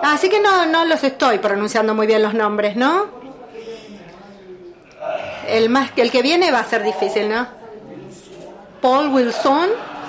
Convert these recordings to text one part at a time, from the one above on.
Así que no los estoy pronunciando muy bien los nombres, ¿no? El que viene va a ser difícil, ¿no? Paul Wilson,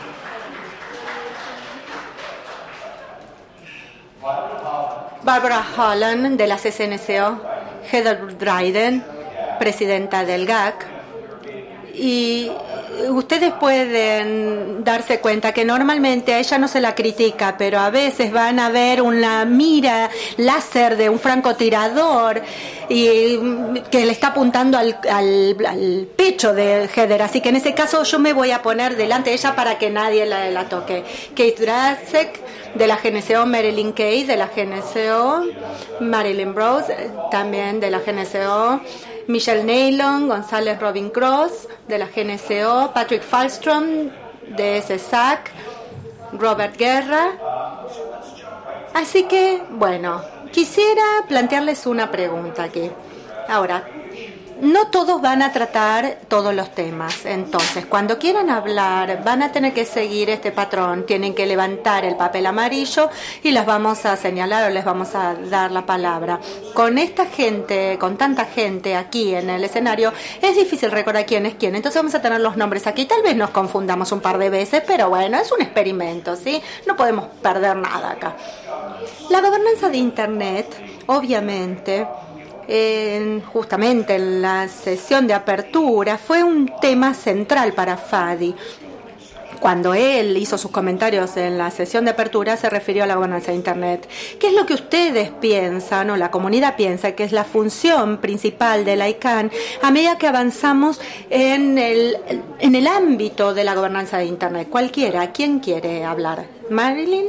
Barbara Holland de la CCNCO, Heather Dryden, presidenta del GAC. Y ustedes pueden darse cuenta que normalmente a ella no se la critica, pero a veces van a ver una mira láser de un francotirador y que le está apuntando al pecho de Heather. Así que en ese caso yo me voy a poner delante de ella para que nadie la toque. Kate Drasek de la GNCO, Marilyn Kay de la GNCO, Marilyn Brose también de la GNCO, Michelle Neylon, González Robin Cross de la GNCO, Patrick Falstrom de SESAC, Robert Guerra. Así que, bueno, quisiera plantearles una pregunta aquí. Ahora, no todos van a tratar todos los temas. Entonces, cuando quieran hablar, van a tener que seguir este patrón. Tienen que levantar el papel amarillo y las vamos a señalar o les vamos a dar la palabra. Con esta gente, con tanta gente aquí en el escenario, es difícil recordar quién es quién. Entonces vamos a tener los nombres aquí. Tal vez nos confundamos un par de veces, pero bueno, es un experimento, ¿sí? No podemos perder nada acá. La gobernanza de Internet, obviamente, justamente en la sesión de apertura fue un tema central para Fadi. Cuando él hizo sus comentarios en la sesión de apertura se refirió a la gobernanza de Internet. ¿Qué es lo que ustedes piensan o la comunidad piensa que es la función principal de la ICANN a medida que avanzamos en el ámbito de la gobernanza de Internet? Cualquiera, ¿quién quiere hablar? ¿Marilyn?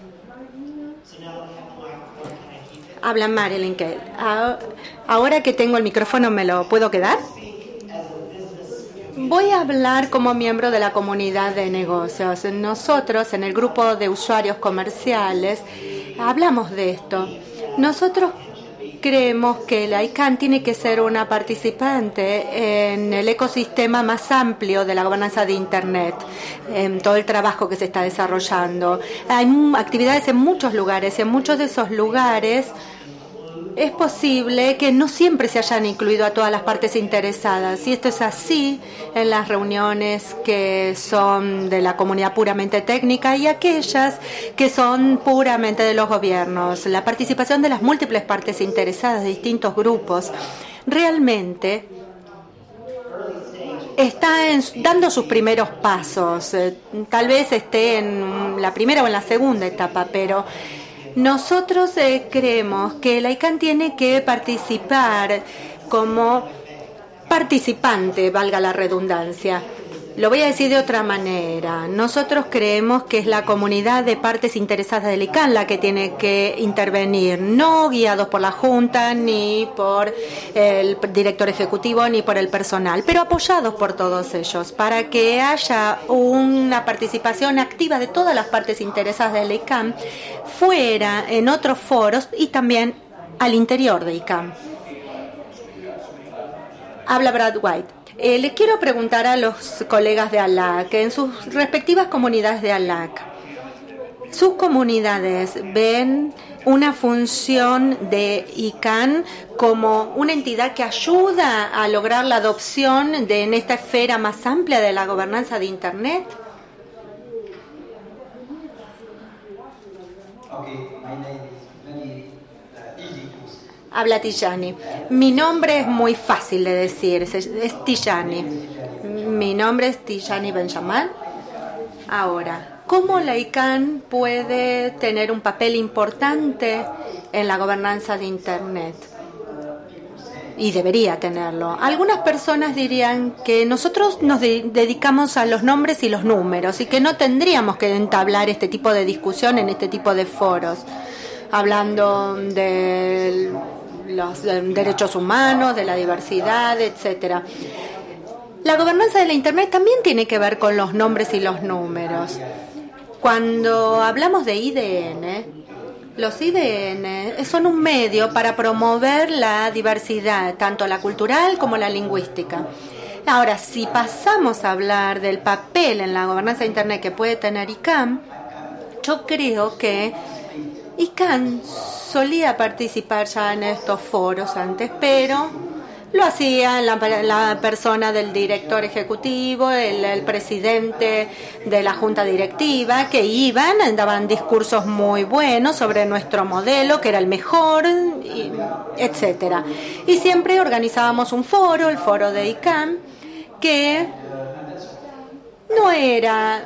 Habla Marilyn. Ahora que tengo el micrófono, ¿me lo puedo quedar? Voy a hablar como miembro de la comunidad de negocios. Nosotros, en el grupo de usuarios comerciales, hablamos de esto. Nosotros creemos que la ICANN tiene que ser una participante en el ecosistema más amplio de la gobernanza de Internet, en todo el trabajo que se está desarrollando. Hay actividades en muchos lugares, en muchos de esos lugares es posible que no siempre se hayan incluido a todas las partes interesadas. Y esto es así en las reuniones que son de la comunidad puramente técnica y aquellas que son puramente de los gobiernos. La participación de las múltiples partes interesadas de distintos grupos realmente está dando sus primeros pasos. Tal vez esté en la primera o en la segunda etapa, pero nosotros creemos que la ICANN tiene que participar como participante, valga la redundancia. Lo voy a decir de otra manera. Nosotros creemos que es la comunidad de partes interesadas de la ICANN la que tiene que intervenir, no guiados por la Junta, ni por el director ejecutivo, ni por el personal, pero apoyados por todos ellos, para que haya una participación activa de todas las partes interesadas de la ICANN, fuera, en otros foros y también al interior de ICANN. Habla Brad White. Le quiero preguntar a los colegas de ALAC, en sus respectivas comunidades de ALAC, ¿sus comunidades ven una función de ICANN como una entidad que ayuda a lograr la adopción en esta esfera más amplia de la gobernanza de Internet? Habla Tijani. Mi nombre es muy fácil de decir, es Tijani. Mi nombre es Tijani Benjamin. Ahora, ¿cómo la ICANN puede tener un papel importante en la gobernanza de Internet? Y debería tenerlo. Algunas personas dirían que nosotros nos dedicamos a los nombres y los números y que no tendríamos que entablar este tipo de discusión en este tipo de foros, hablando de los derechos humanos, de la diversidad, etcétera. La gobernanza de la Internet también tiene que ver con los nombres y los números. Cuando hablamos de IDN, los IDN son un medio para promover la diversidad, tanto la cultural como la lingüística. Ahora, si pasamos a hablar del papel en la gobernanza de Internet que puede tener ICANN, yo creo que ICANN solía participar ya en estos foros antes, pero lo hacía la persona del director ejecutivo, el presidente de la junta directiva, que daban discursos muy buenos sobre nuestro modelo, que era el mejor, etcétera. Y siempre organizábamos un foro, el foro de ICANN, que no era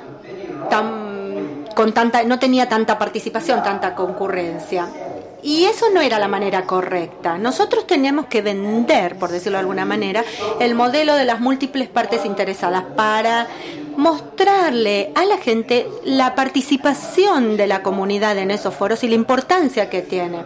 no tenía tanta participación, tanta concurrencia. Y eso no era la manera correcta. Nosotros teníamos que vender, por decirlo de alguna manera, el modelo de las múltiples partes interesadas para mostrarle a la gente la participación de la comunidad en esos foros y la importancia que tiene.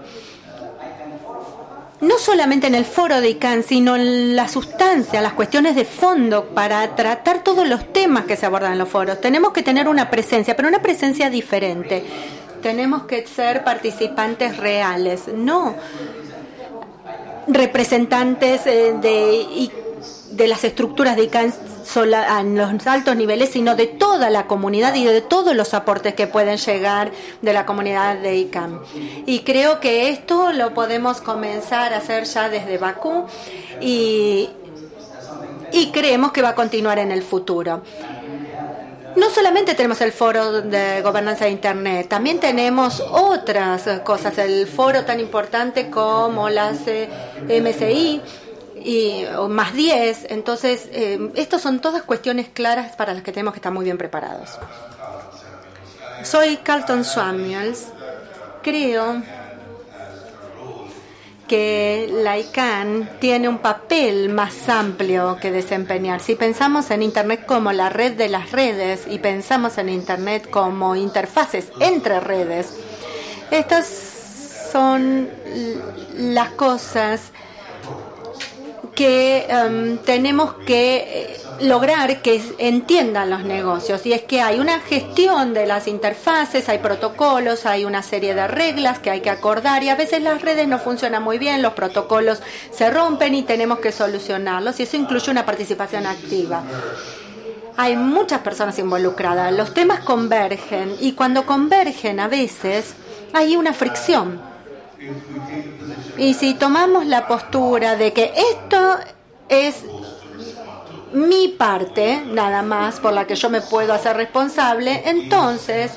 No solamente en el foro de ICANN, sino en la sustancia, las cuestiones de fondo para tratar todos los temas que se abordan en los foros. Tenemos que tener una presencia, pero una presencia diferente. Tenemos que ser participantes reales, no representantes de las estructuras de ICANN en los altos niveles, sino de toda la comunidad y de todos los aportes que pueden llegar de la comunidad de ICANN. Y creo que esto lo podemos comenzar a hacer ya desde Bakú y creemos que va a continuar en el futuro. No solamente tenemos el foro de gobernanza de Internet, también tenemos otras cosas, el foro tan importante como las MSI y más 10. Entonces, estas son todas cuestiones claras para las que tenemos que estar muy bien preparados. Soy Carlton Samuels. Creo que la ICANN tiene un papel más amplio que desempeñar. Si pensamos en Internet como la red de las redes y pensamos en Internet como interfaces entre redes, estas son las cosas que tenemos que lograr que entiendan los negocios, y es que hay una gestión de las interfaces, hay protocolos, hay una serie de reglas que hay que acordar, y a veces las redes no funcionan muy bien, los protocolos se rompen y tenemos que solucionarlos, y eso incluye una participación activa. Hay muchas personas involucradas, los temas convergen, y cuando convergen a veces hay una fricción. Y si tomamos la postura de que esto es mi parte, nada más, por la que yo me puedo hacer responsable, entonces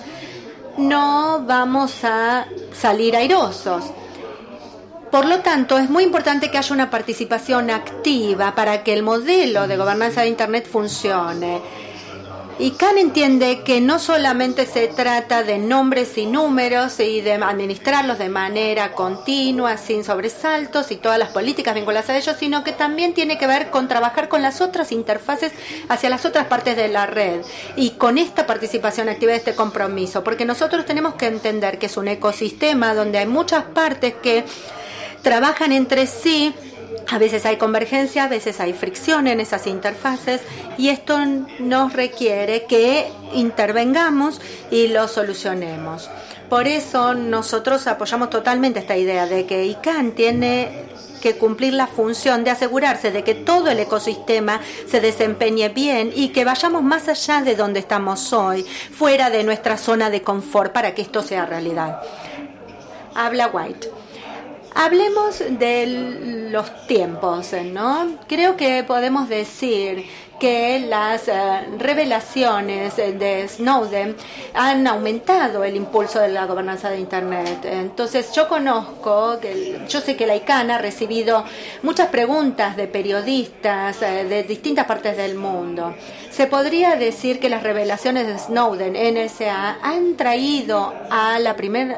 no vamos a salir airosos. Por lo tanto, es muy importante que haya una participación activa para que el modelo de gobernanza de Internet funcione. ICANN entiende que no solamente se trata de nombres y números y de administrarlos de manera continua, sin sobresaltos y todas las políticas vinculadas a ellos, sino que también tiene que ver con trabajar con las otras interfaces hacia las otras partes de la red, y con esta participación activa, este compromiso, porque nosotros tenemos que entender que es un ecosistema donde hay muchas partes que trabajan entre sí. A veces hay convergencia, a veces hay fricción en esas interfaces, y esto nos requiere que intervengamos y lo solucionemos. Por eso nosotros apoyamos totalmente esta idea de que ICANN tiene que cumplir la función de asegurarse de que todo el ecosistema se desempeñe bien y que vayamos más allá de donde estamos hoy, fuera de nuestra zona de confort, para que esto sea realidad. Habla White. Hablemos de los tiempos, ¿no? Creo que podemos decir que las revelaciones de Snowden han aumentado el impulso de la gobernanza de Internet. Entonces, yo sé que la ICANN ha recibido muchas preguntas de periodistas de distintas partes del mundo. Se podría decir que las revelaciones de Snowden, NSA, han traído a la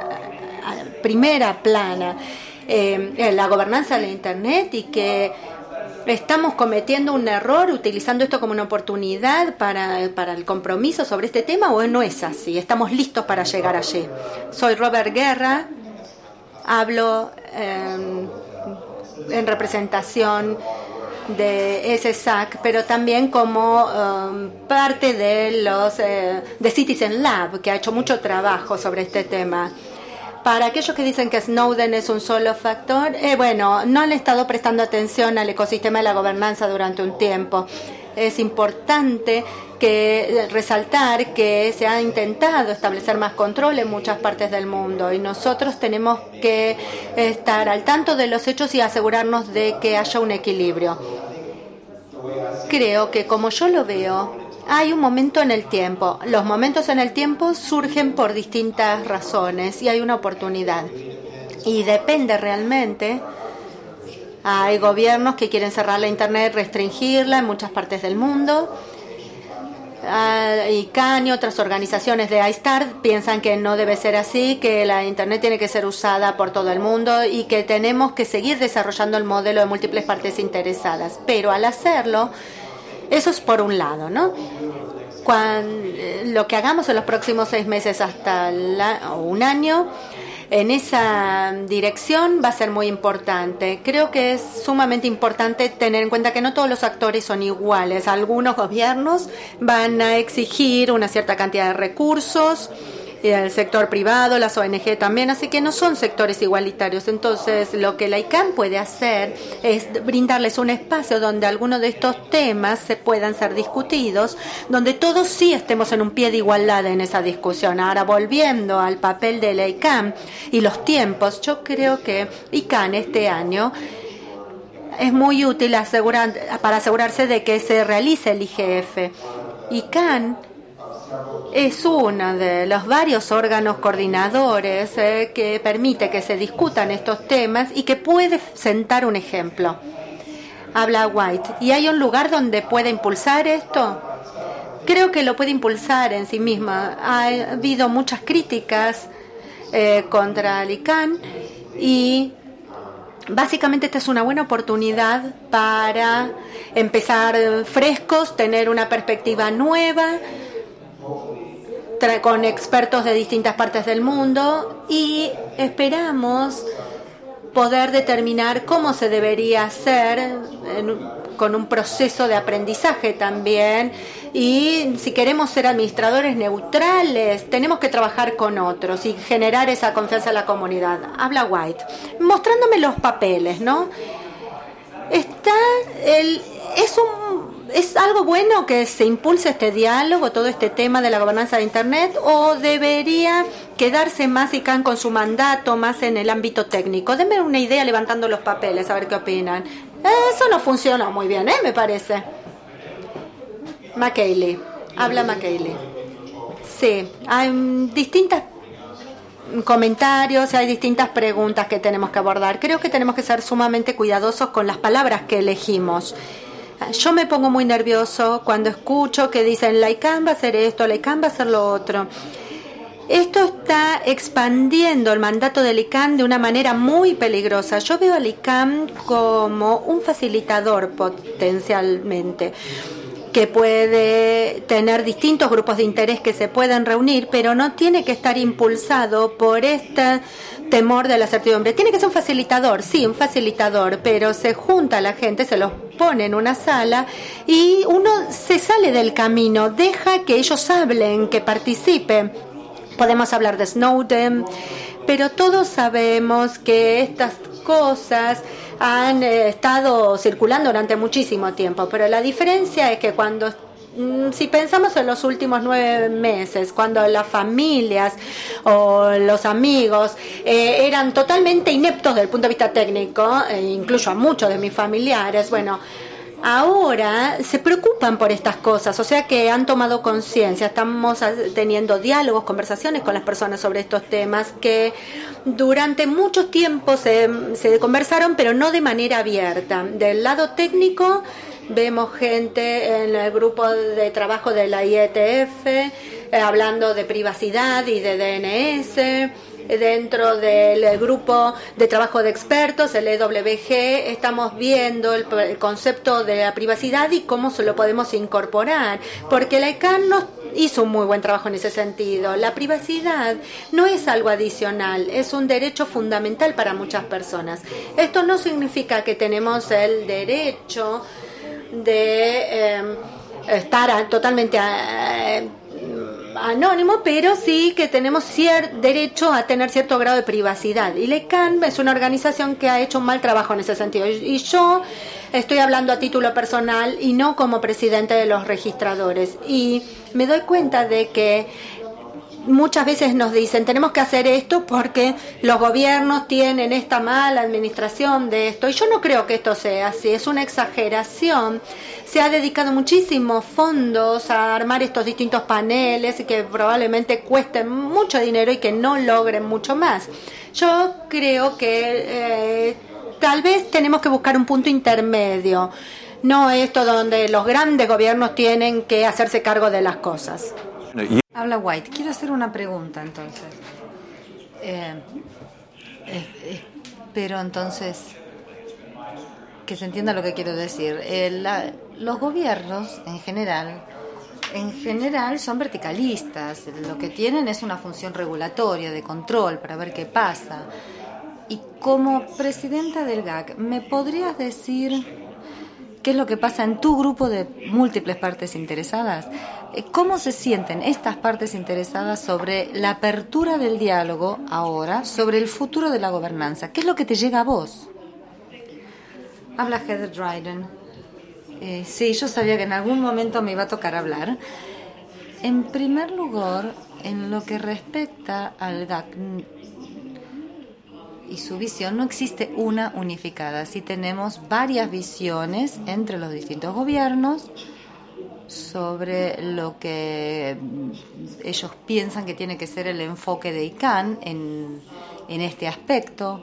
primera plana la gobernanza de Internet, y que estamos cometiendo un error utilizando esto como una oportunidad para el compromiso sobre este tema, o no es así, estamos listos para llegar allí. Soy Robert Guerra, hablo en representación de SSAC, pero también como parte de Citizen Lab, que ha hecho mucho trabajo sobre este tema. Para aquellos que dicen que Snowden es un solo factor, no han estado prestando atención al ecosistema de la gobernanza durante un tiempo. Es importante que resaltar que se ha intentado establecer más control en muchas partes del mundo y nosotros tenemos que estar al tanto de los hechos y asegurarnos de que haya un equilibrio. Creo que, como yo lo veo, hay un momento en el tiempo. Los momentos en el tiempo surgen por distintas razones y hay una oportunidad. Y depende realmente. Hay gobiernos que quieren cerrar la Internet, restringirla en muchas partes del mundo. ICANN y otras organizaciones de iStar piensan que no debe ser así, que la Internet tiene que ser usada por todo el mundo y que tenemos que seguir desarrollando el modelo de múltiples partes interesadas. Pero al hacerlo, eso es por un lado, ¿no? Lo que hagamos en los próximos 6 meses hasta un año, en esa dirección va a ser muy importante. Creo que es sumamente importante tener en cuenta que no todos los actores son iguales. Algunos gobiernos van a exigir una cierta cantidad de recursos, y el sector privado, las ONG también, así que no son sectores igualitarios. Entonces, lo que la ICANN puede hacer es brindarles un espacio donde algunos de estos temas se puedan ser discutidos, donde todos sí estemos en un pie de igualdad en esa discusión. Ahora, volviendo al papel de la ICANN y los tiempos, yo creo que ICANN este año es muy útil para asegurarse de que se realice el IGF. ICANN es uno de los varios órganos coordinadores que permite que se discutan estos temas y que puede sentar un ejemplo. Habla White. ¿Y hay un lugar donde puede impulsar esto? Creo que lo puede impulsar en sí misma. Ha habido muchas críticas contra el ICANN y básicamente esta es una buena oportunidad para empezar frescos, tener una perspectiva nueva, con expertos de distintas partes del mundo y esperamos poder determinar cómo se debería hacer con un proceso de aprendizaje también. Y si queremos ser administradores neutrales, tenemos que trabajar con otros y generar esa confianza en la comunidad. Habla White, mostrándome los papeles, ¿no? ¿Es algo bueno que se impulse este diálogo, todo este tema de la gobernanza de Internet, o debería quedarse más ICANN con su mandato más en el ámbito técnico? Denme una idea levantando los papeles, a ver qué opinan. Eso no funcionó muy bien, me parece. McKaylee. Habla McKaylee. Sí, hay distintos comentarios, hay distintas preguntas que tenemos que abordar. Creo que tenemos que ser sumamente cuidadosos con las palabras que elegimos. Yo me pongo muy nervioso cuando escucho que dicen la ICANN va a hacer esto, la ICANN va a hacer lo otro. Esto está expandiendo el mandato del ICANN de una manera muy peligrosa. Yo veo al ICANN como un facilitador potencialmente, que puede tener distintos grupos de interés que se pueden reunir, pero no tiene que estar impulsado por este temor de la certidumbre. Tiene que ser un facilitador, sí, un facilitador, pero se junta a la gente, se los pone en una sala y uno se sale del camino, deja que ellos hablen, que participen. Podemos hablar de Snowden, pero todos sabemos que estas cosas han estado circulando durante muchísimo tiempo, pero la diferencia es que si pensamos en los últimos 9 meses, cuando las familias o los amigos eran totalmente ineptos desde el punto de vista técnico, incluso a muchos de mis familiares, bueno, ahora se preocupan por estas cosas, o sea que han tomado conciencia. Estamos teniendo diálogos, conversaciones con las personas sobre estos temas que durante mucho tiempo se conversaron, pero no de manera abierta. Del lado técnico, vemos gente en el grupo de trabajo de la IETF hablando de privacidad y de DNS. Dentro del grupo de trabajo de expertos, el EWG, estamos viendo el concepto de la privacidad y cómo se lo podemos incorporar, porque la ICANN nos hizo un muy buen trabajo en ese sentido. La privacidad no es algo adicional, es un derecho fundamental para muchas personas. Esto no significa que tenemos el derecho de estar totalmente anónimo, pero sí que tenemos derecho a tener cierto grado de privacidad. Y la ICANN es una organización que ha hecho un mal trabajo en ese sentido. Y yo estoy hablando a título personal y no como presidente de los registradores. Y me doy cuenta de que muchas veces nos dicen, tenemos que hacer esto porque los gobiernos tienen esta mala administración de esto. Y yo no creo que esto sea así, es una exageración. Se ha dedicado muchísimos fondos a armar estos distintos paneles y que probablemente cuesten mucho dinero y que no logren mucho más. Yo creo que tal vez tenemos que buscar un punto intermedio. No esto donde los grandes gobiernos tienen que hacerse cargo de las cosas. Habla White. Quiero hacer una pregunta entonces. Pero entonces, que se entienda lo que quiero decir. Los gobiernos en general son verticalistas. Lo que tienen es una función regulatoria, de control, para ver qué pasa. Y como presidenta del GAC, ¿me podrías decir qué es lo que pasa en tu grupo de múltiples partes interesadas? ¿Cómo se sienten estas partes interesadas sobre la apertura del diálogo ahora, sobre el futuro de la gobernanza? ¿Qué es lo que te llega a vos? Habla Heather Dryden. Sí, yo sabía que en algún momento me iba a tocar hablar. En primer lugar, en lo que respecta al GAC y su visión, no existe una unificada. Sí tenemos varias visiones entre los distintos gobiernos sobre lo que ellos piensan que tiene que ser el enfoque de ICANN en este aspecto,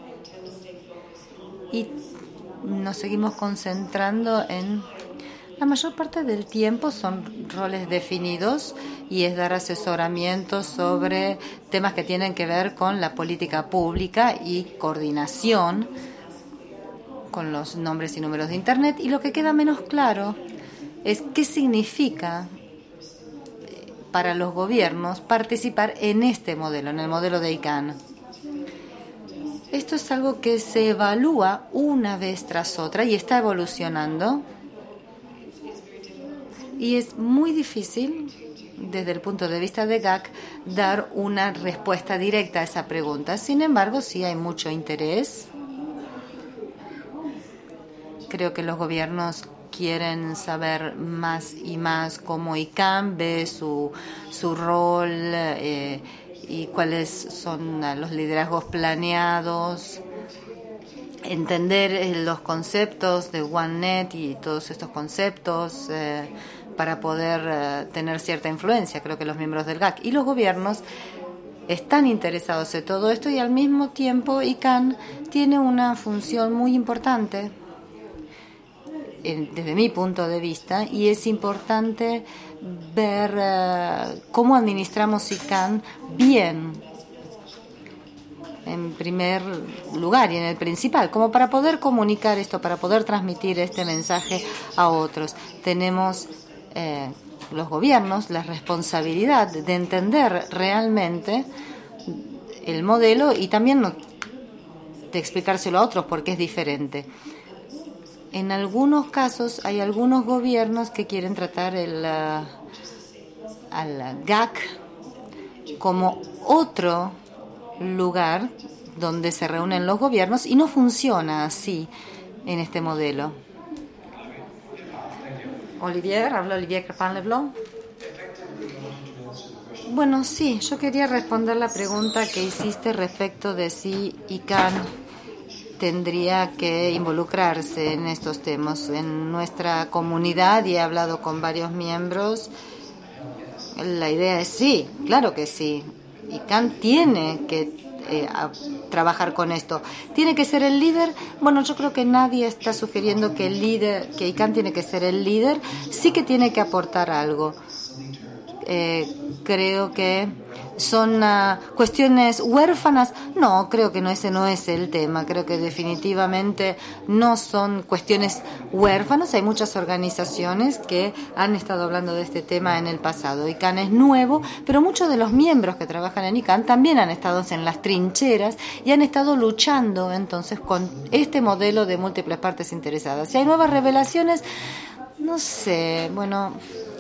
y nos seguimos concentrando en la mayor parte del tiempo son roles definidos y es dar asesoramiento sobre temas que tienen que ver con la política pública y coordinación con los nombres y números de Internet. Y lo que queda menos claro es qué significa para los gobiernos participar en este modelo, en el modelo de ICANN. Esto es algo que se evalúa una vez tras otra y está evolucionando. Y es muy difícil, desde el punto de vista de GAC, dar una respuesta directa a esa pregunta. Sin embargo, sí hay mucho interés. Creo que los gobiernos quieren saber más y más cómo ICANN ve su rol y cuáles son los liderazgos planeados. Entender los conceptos de OneNet y todos estos conceptos para poder tener cierta influencia. Creo que los miembros del GAC y los gobiernos están interesados en todo esto, y al mismo tiempo ICANN tiene una función muy importante desde mi punto de vista, y es importante ver cómo administramos ICANN bien, en primer lugar y en el principal, como para poder comunicar esto, para poder transmitir este mensaje a otros. Tenemos los gobiernos la responsabilidad de entender realmente el modelo y también de explicárselo a otros porque es diferente. En algunos casos hay algunos gobiernos que quieren tratar al GAC como otro lugar donde se reúnen los gobiernos, y no funciona así en este modelo. Habla Olivier Crepin-Leblanc. Bueno, sí, yo quería responder la pregunta que hiciste respecto de si ICANN tendría que involucrarse en estos temas. En nuestra comunidad, y he hablado con varios miembros, la idea es sí, claro que sí. ICANN tiene que trabajar con esto. ¿Tiene que ser el líder? Bueno, yo creo que nadie está sugiriendo que ICANN tiene que ser el líder. Sí que tiene que aportar algo. Creo que son cuestiones huérfanas. No, creo que ese no es el tema. Creo que definitivamente no son cuestiones huérfanas. Hay muchas organizaciones que han estado hablando de este tema en el pasado. ICANN es nuevo, pero muchos de los miembros que trabajan en ICANN también han estado en las trincheras y han estado luchando entonces con este modelo de múltiples partes interesadas. Si hay nuevas revelaciones, no sé, bueno,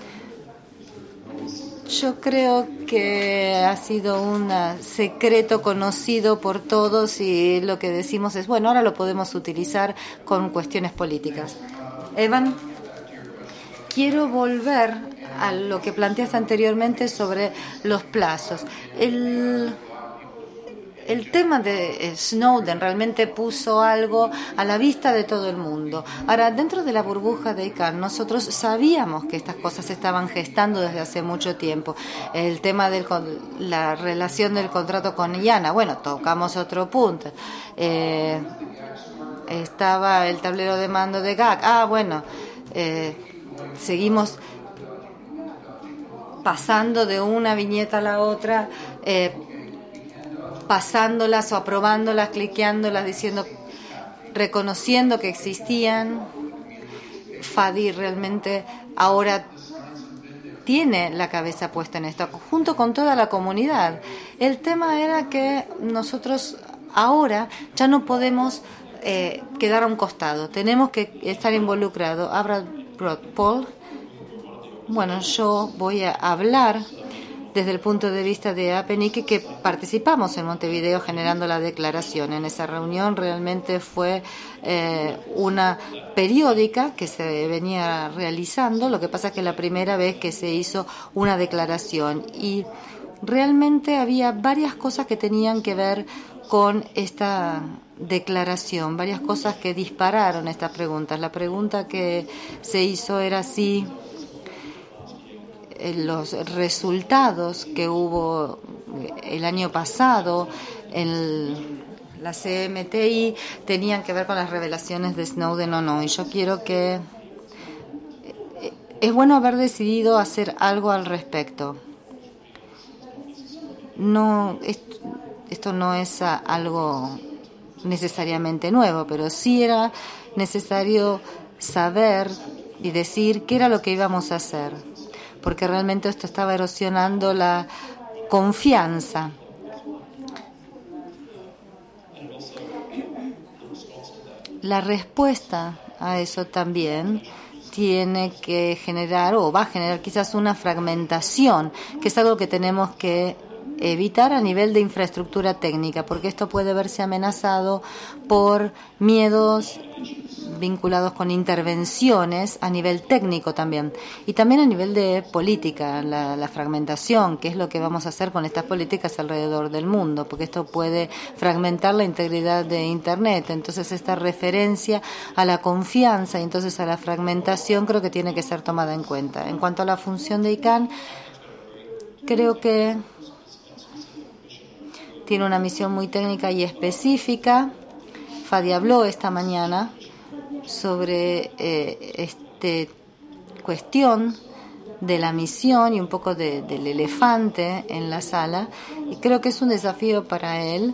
yo creo que ha sido un secreto conocido por todos, y lo que decimos es, bueno, ahora lo podemos utilizar con cuestiones políticas. Evan, quiero volver a lo que planteaste anteriormente sobre los plazos. El tema de Snowden realmente puso algo a la vista de todo el mundo. Ahora, dentro de la burbuja de ICANN, nosotros sabíamos que estas cosas se estaban gestando desde hace mucho tiempo. El tema de la relación del contrato con IANA, bueno, tocamos otro punto. Estaba el tablero de mando de GAC. Bueno, seguimos pasando de una viñeta a la otra, pasándolas o aprobándolas, cliqueándolas, diciendo, reconociendo que existían. Fadi realmente ahora tiene la cabeza puesta en esto, junto con toda la comunidad. El tema era que nosotros ahora ya no podemos quedar a un costado, tenemos que estar involucrados. Abra Paul, bueno, yo voy a hablar desde el punto de vista de APNIC, que participamos en Montevideo generando la declaración. En esa reunión realmente fue una periódica que se venía realizando, lo que pasa es que la primera vez que se hizo una declaración, y realmente había varias cosas que tenían que ver con esta declaración, varias cosas que dispararon estas preguntas. La pregunta que se hizo era si los resultados que hubo el año pasado en la CMTI tenían que ver con las revelaciones de Snowden o no. Y yo quiero que es bueno haber decidido hacer algo al respecto. No, esto no es algo necesariamente nuevo, pero sí era necesario saber y decir qué era lo que íbamos a hacer, porque realmente esto estaba erosionando la confianza. La respuesta a eso también tiene que generar, o va a generar quizás una fragmentación, que es algo que tenemos que evitar a nivel de infraestructura técnica, porque esto puede verse amenazado por miedos vinculados con intervenciones a nivel técnico también, y también a nivel de política, la fragmentación, que es lo que vamos a hacer con estas políticas alrededor del mundo, porque esto puede fragmentar la integridad de Internet. Entonces esta referencia a la confianza y entonces a la fragmentación creo que tiene que ser tomada en cuenta. En cuanto a la función de ICANN, creo que tiene una misión muy técnica y específica. Fadi habló esta mañana sobre esta cuestión de la misión y un poco del elefante en la sala, y creo que es un desafío para él,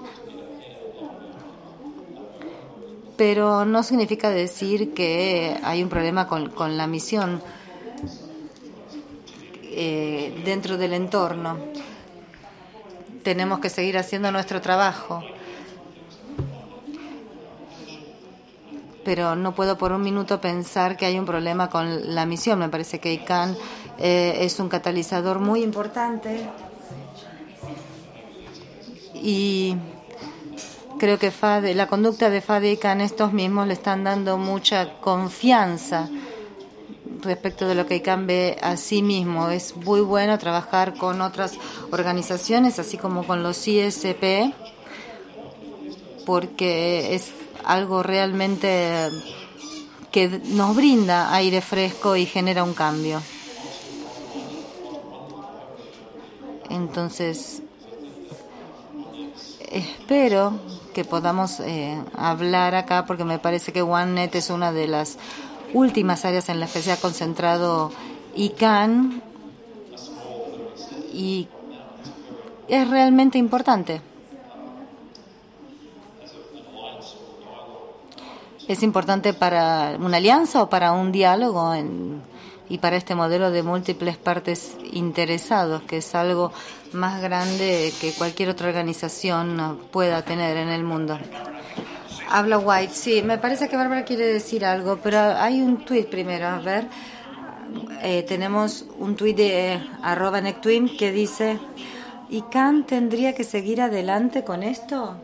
pero no significa decir que hay un problema con la misión dentro del entorno. Tenemos que seguir haciendo nuestro trabajo, pero no puedo por un minuto pensar que hay un problema con la misión. Me parece que ICANN es un catalizador muy importante y creo que la conducta de Fadi y ICANN estos mismos le están dando mucha confianza respecto de lo que ICANN ve a sí mismo. Es muy bueno trabajar con otras organizaciones, así como con los ISP, porque es algo realmente que nos brinda aire fresco y genera un cambio. Entonces, espero que podamos hablar acá, porque me parece que OneNet es una de las últimas áreas en las que se ha concentrado ICANN y es realmente importante. ¿Es importante para una alianza o para un diálogo y para este modelo de múltiples partes interesados, que es algo más grande que cualquier otra organización pueda tener en el mundo? Habla White. Sí, me parece que Bárbara quiere decir algo, pero hay un tuit primero. A ver, tenemos un tuit de @nectwin que dice: ¿ICANN tendría que seguir adelante con esto?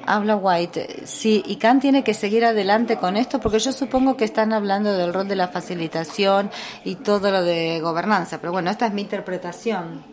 Habla White. Sí, ICANN tiene que seguir adelante con esto porque yo supongo que están hablando del rol de la facilitación y todo lo de gobernanza, pero bueno, esta es mi interpretación.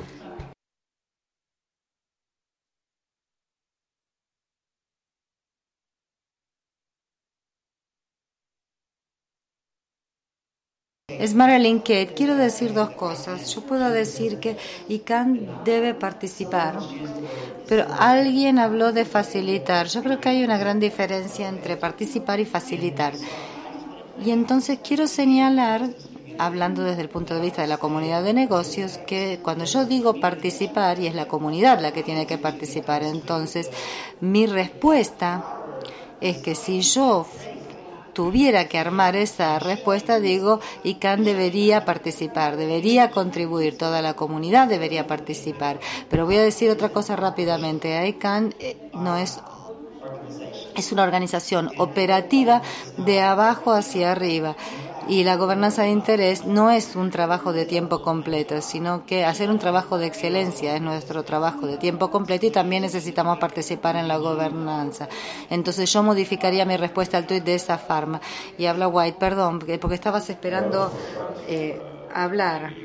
Es Marilyn Kate. Quiero decir dos cosas. Yo puedo decir que ICANN debe participar, pero alguien habló de facilitar. Yo creo que hay una gran diferencia entre participar y facilitar. Y entonces quiero señalar, hablando desde el punto de vista de la comunidad de negocios, que cuando yo digo participar, y es la comunidad la que tiene que participar, entonces mi respuesta es que si yo tuviera que armar esa respuesta, digo, ICANN debería participar, debería contribuir, toda la comunidad debería participar. Pero voy a decir otra cosa rápidamente. ICANN no es una organización operativa de abajo hacia arriba. Y la gobernanza de interés no es un trabajo de tiempo completo, sino que hacer un trabajo de excelencia es nuestro trabajo de tiempo completo y también necesitamos participar en la gobernanza. Entonces yo modificaría mi respuesta al tuit de esa forma. Y habla White, perdón, porque estabas esperando hablar.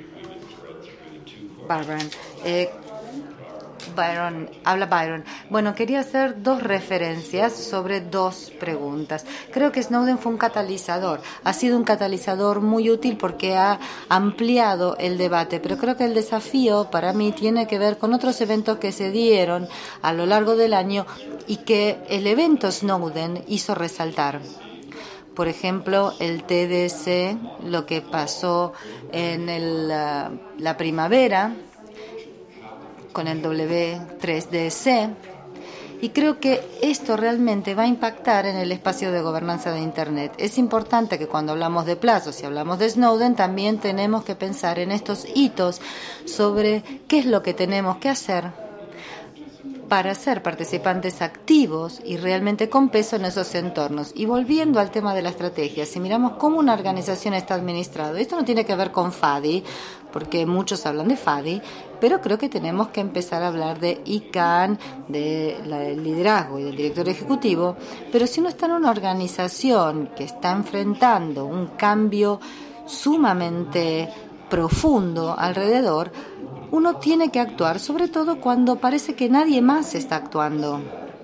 Habla Byron. Bueno, quería hacer dos referencias sobre dos preguntas. Creo que Snowden fue un catalizador. Ha sido un catalizador muy útil porque ha ampliado el debate, pero creo que el desafío para mí tiene que ver con otros eventos que se dieron a lo largo del año y que el evento Snowden hizo resaltar. Por ejemplo, el TDC, lo que pasó en la primavera, con el W3DC, y creo que esto realmente va a impactar en el espacio de gobernanza de Internet. Es importante que cuando hablamos de plazos y hablamos de Snowden, también tenemos que pensar en estos hitos sobre qué es lo que tenemos que hacer para ser participantes activos y realmente con peso en esos entornos. Y volviendo al tema de la estrategia, si miramos cómo una organización está administrada, esto no tiene que ver con FADI, porque muchos hablan de FADI, pero creo que tenemos que empezar a hablar de ICANN, del liderazgo y del director ejecutivo, pero si uno está en una organización que está enfrentando un cambio sumamente profundo alrededor, uno tiene que actuar, sobre todo cuando parece que nadie más está actuando.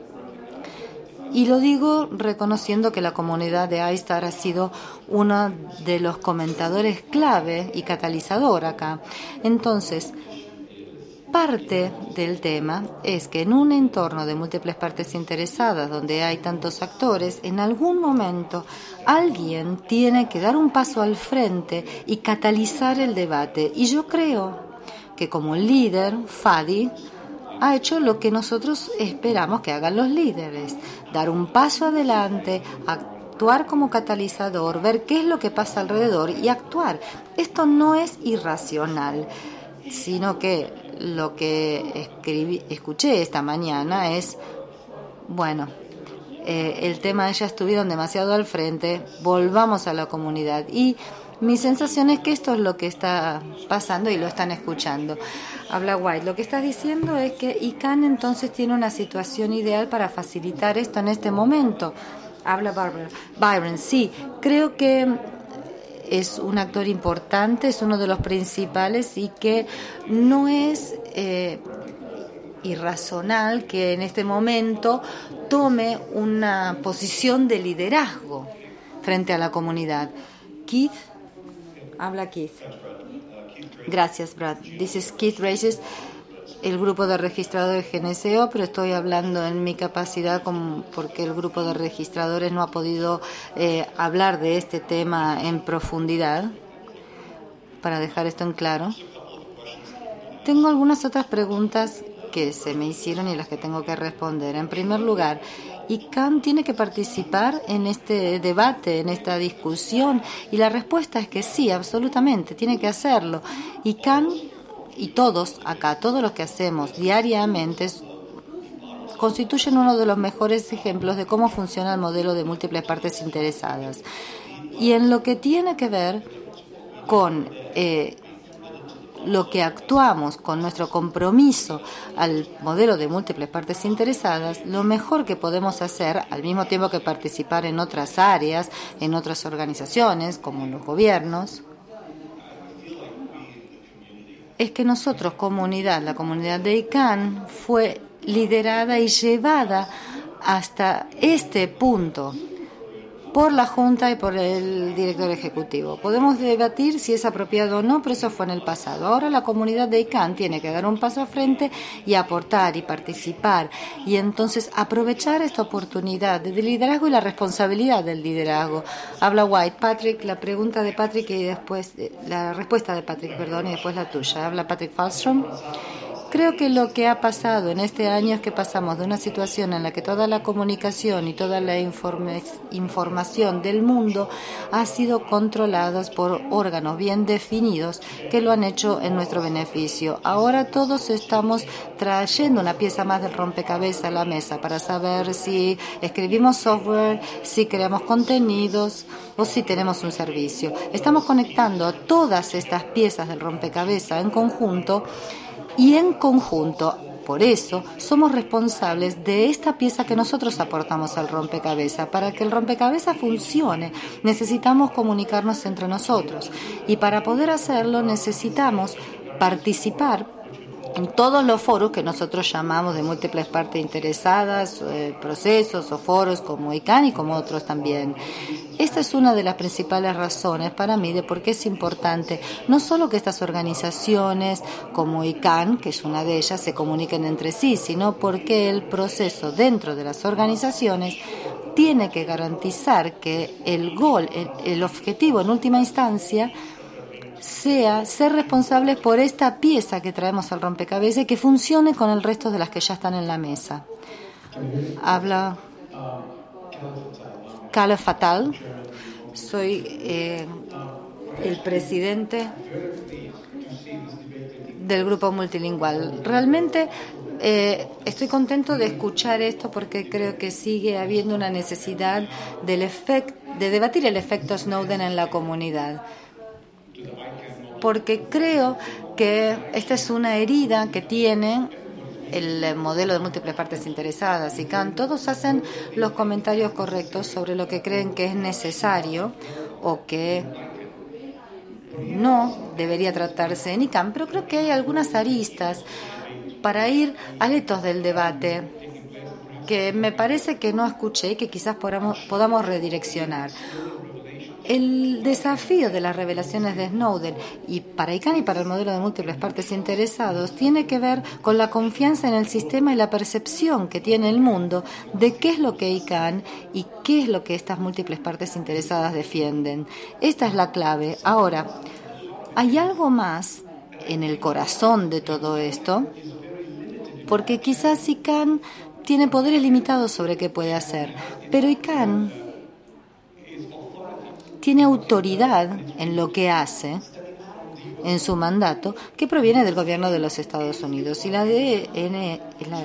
Y lo digo reconociendo que la comunidad de iStar ha sido uno de los comentadores clave y catalizador acá. Entonces, parte del tema es que en un entorno de múltiples partes interesadas, donde hay tantos actores, en algún momento alguien tiene que dar un paso al frente y catalizar el debate. Y yo creo que como líder, FADI ha hecho lo que nosotros esperamos que hagan los líderes: dar un paso adelante, actuar como catalizador, ver qué es lo que pasa alrededor y actuar. Esto no es irracional, sino que lo que escuché esta mañana es, bueno, el tema ya estuvieron demasiado al frente, volvamos a la comunidad. Y mi sensación es que esto es lo que está pasando y lo están escuchando. Habla White. Lo que estás diciendo es que ICANN entonces tiene una situación ideal para facilitar esto en este momento. Habla Byron. Sí, creo que es un actor importante, es uno de los principales y que no es irracional que en este momento tome una posición de liderazgo frente a la comunidad. Keith. Habla Keith. Gracias, Brad. This is Keith Races, el grupo de registradores GNSO, pero estoy hablando en mi capacidad porque el grupo de registradores no ha podido hablar de este tema en profundidad. Para dejar esto en claro, tengo algunas otras preguntas que se me hicieron y las que tengo que responder. En primer lugar, ICANN tiene que participar en este debate, en esta discusión, y la respuesta es que sí, absolutamente, tiene que hacerlo. ICANN y todos acá, todos los que hacemos diariamente, constituyen uno de los mejores ejemplos de cómo funciona el modelo de múltiples partes interesadas. Y en lo que tiene que ver con lo que actuamos con nuestro compromiso al modelo de múltiples partes interesadas, lo mejor que podemos hacer, al mismo tiempo que participar en otras áreas, en otras organizaciones, como los gobiernos, es que nosotros, la comunidad de ICANN, fue liderada y llevada hasta este punto por la Junta y por el director ejecutivo. Podemos debatir si es apropiado o no, pero eso fue en el pasado. Ahora la comunidad de ICANN tiene que dar un paso al frente y aportar y participar, y entonces aprovechar esta oportunidad de liderazgo y la responsabilidad del liderazgo. Habla White. Patrick, la pregunta de Patrick y después la respuesta de Patrick, perdón, y después la tuya. Habla Patrick Falstrom. Creo que lo que ha pasado en este año es que pasamos de una situación en la que toda la comunicación y toda la información del mundo ha sido controladas por órganos bien definidos que lo han hecho en nuestro beneficio. Ahora todos estamos trayendo una pieza más del rompecabezas a la mesa para saber si escribimos software, si creamos contenidos o si tenemos un servicio. Estamos conectando todas estas piezas del rompecabezas en conjunto. Y en conjunto, por eso, somos responsables de esta pieza que nosotros aportamos al rompecabezas. Para que el rompecabezas funcione, necesitamos comunicarnos entre nosotros. Y para poder hacerlo, necesitamos participar en todos los foros que nosotros llamamos de múltiples partes interesadas, procesos o foros como ICANN y como otros también. Esta es una de las principales razones para mí de por qué es importante no solo que estas organizaciones como ICANN, que es una de ellas, se comuniquen entre sí, sino porque el proceso dentro de las organizaciones tiene que garantizar que el objetivo en última instancia sea ser responsables por esta pieza que traemos al rompecabezas y que funcione con el resto de las que ya están en la mesa. Habla Khaled Fatal. Soy el presidente del grupo multilingüal. Realmente estoy contento de escuchar esto porque creo que sigue habiendo una necesidad de debatir el efecto Snowden en la comunidad. Porque creo que esta es una herida que tiene el modelo de múltiples partes interesadas. ICANN, todos hacen los comentarios correctos sobre lo que creen que es necesario o que no debería tratarse en ICANN, pero creo que hay algunas aristas para ir al etos del debate que me parece que no escuché y que quizás podamos redireccionar. El desafío de las revelaciones de Snowden y para ICANN y para el modelo de múltiples partes interesados tiene que ver con la confianza en el sistema y la percepción que tiene el mundo de qué es lo que ICANN y qué es lo que estas múltiples partes interesadas defienden. Esta es la clave. Ahora, hay algo más en el corazón de todo esto, porque quizás ICANN tiene poderes limitados sobre qué puede hacer, pero ICANN tiene autoridad en lo que hace, en su mandato, que proviene del gobierno de los Estados Unidos. Y la DN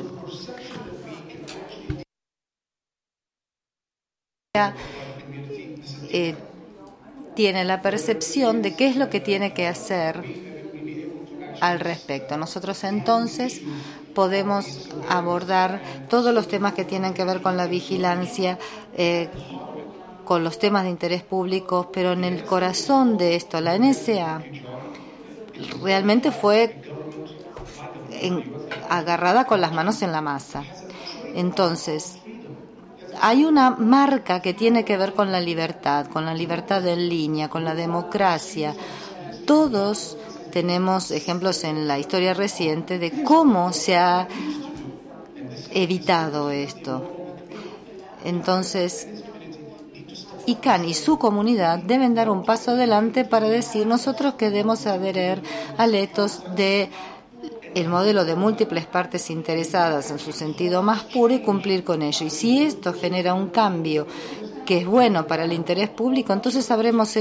tiene la percepción de qué es lo que tiene que hacer al respecto. Nosotros entonces podemos abordar todos los temas que tienen que ver con la vigilancia, con los temas de interés público, pero en el corazón de esto, la NSA realmente fue agarrada con las manos en la masa. Entonces, hay una marca que tiene que ver con la libertad en línea, con la democracia. Todos tenemos ejemplos en la historia reciente de cómo se ha evitado esto. Entonces, ICANN y su comunidad deben dar un paso adelante para decir nosotros queremos adherir al etos de el modelo de múltiples partes interesadas en su sentido más puro y cumplir con ello. Y si esto genera un cambio que es bueno para el interés público, entonces habremos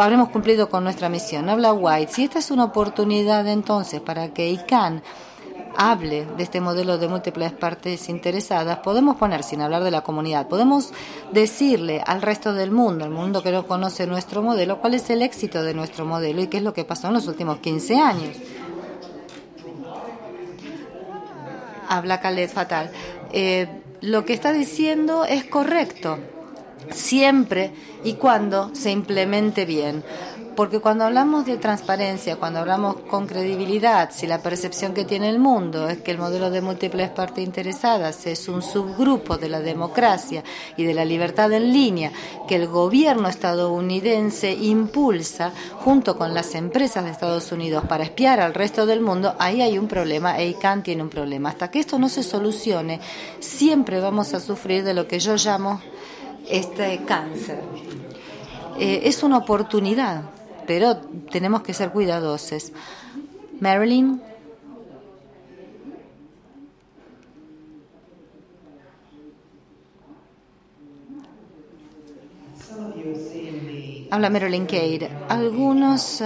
cumplido con nuestra misión. Habla White. Si esta es una oportunidad entonces para que ICANN hable de este modelo de múltiples partes interesadas, podemos poner, sin hablar de la comunidad, podemos decirle al resto del mundo, al mundo que no conoce nuestro modelo, cuál es el éxito de nuestro modelo y qué es lo que pasó en los últimos 15 años. Habla Khaled Fatal. Lo que está diciendo es correcto, siempre y cuando se implemente bien. Porque cuando hablamos de transparencia, cuando hablamos con credibilidad, si la percepción que tiene el mundo es que el modelo de múltiples partes interesadas es un subgrupo de la democracia y de la libertad en línea que el gobierno estadounidense impulsa junto con las empresas de Estados Unidos para espiar al resto del mundo, ahí hay un problema, EICAN tiene un problema. Hasta que esto no se solucione, siempre vamos a sufrir de lo que yo llamo este cáncer. Es una oportunidad, pero tenemos que ser cuidadosos. Marilyn. Habla Marilyn Cade. Algunos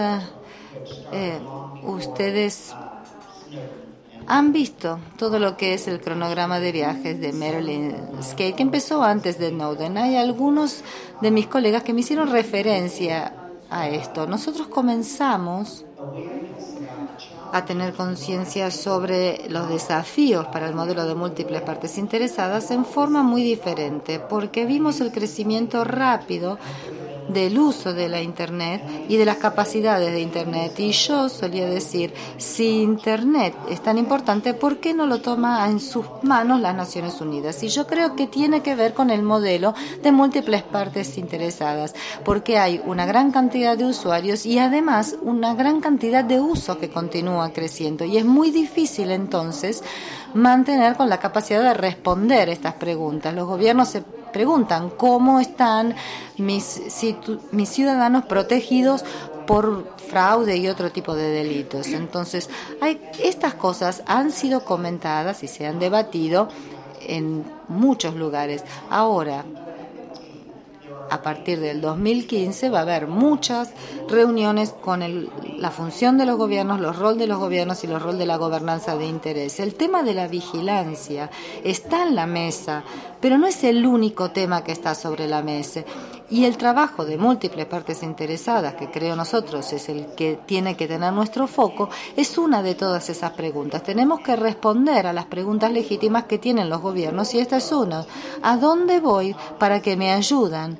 ustedes han visto todo lo que es el cronograma de viajes de Marilyn Cade, que empezó antes de Snowden. Hay algunos de mis colegas que me hicieron referencia a esto. Nosotros comenzamos a tener conciencia sobre los desafíos para el modelo de múltiples partes interesadas en forma muy diferente, porque vimos el crecimiento rápido del uso de la Internet y de las capacidades de Internet. Y yo solía decir, si Internet es tan importante, ¿por qué no lo toma en sus manos las Naciones Unidas? Y yo creo que tiene que ver con el modelo de múltiples partes interesadas, porque hay una gran cantidad de usuarios y además una gran cantidad de uso que continúa creciendo. Y es muy difícil entonces mantener con la capacidad de responder estas preguntas. Los gobiernos se preguntan cómo están mis ciudadanos protegidos por fraude y otro tipo de delitos. Entonces, estas cosas han sido comentadas y se han debatido en muchos lugares. Ahora, a partir del 2015 va a haber muchas reuniones con la función de los gobiernos, los roles de los gobiernos y los roles de la gobernanza de interés. El tema de la vigilancia está en la mesa, pero no es el único tema que está sobre la mesa. Y el trabajo de múltiples partes interesadas, que creo nosotros es el que tiene que tener nuestro foco, es una de todas esas preguntas. Tenemos que responder a las preguntas legítimas que tienen los gobiernos y esta es una. ¿A dónde voy para que me ayuden?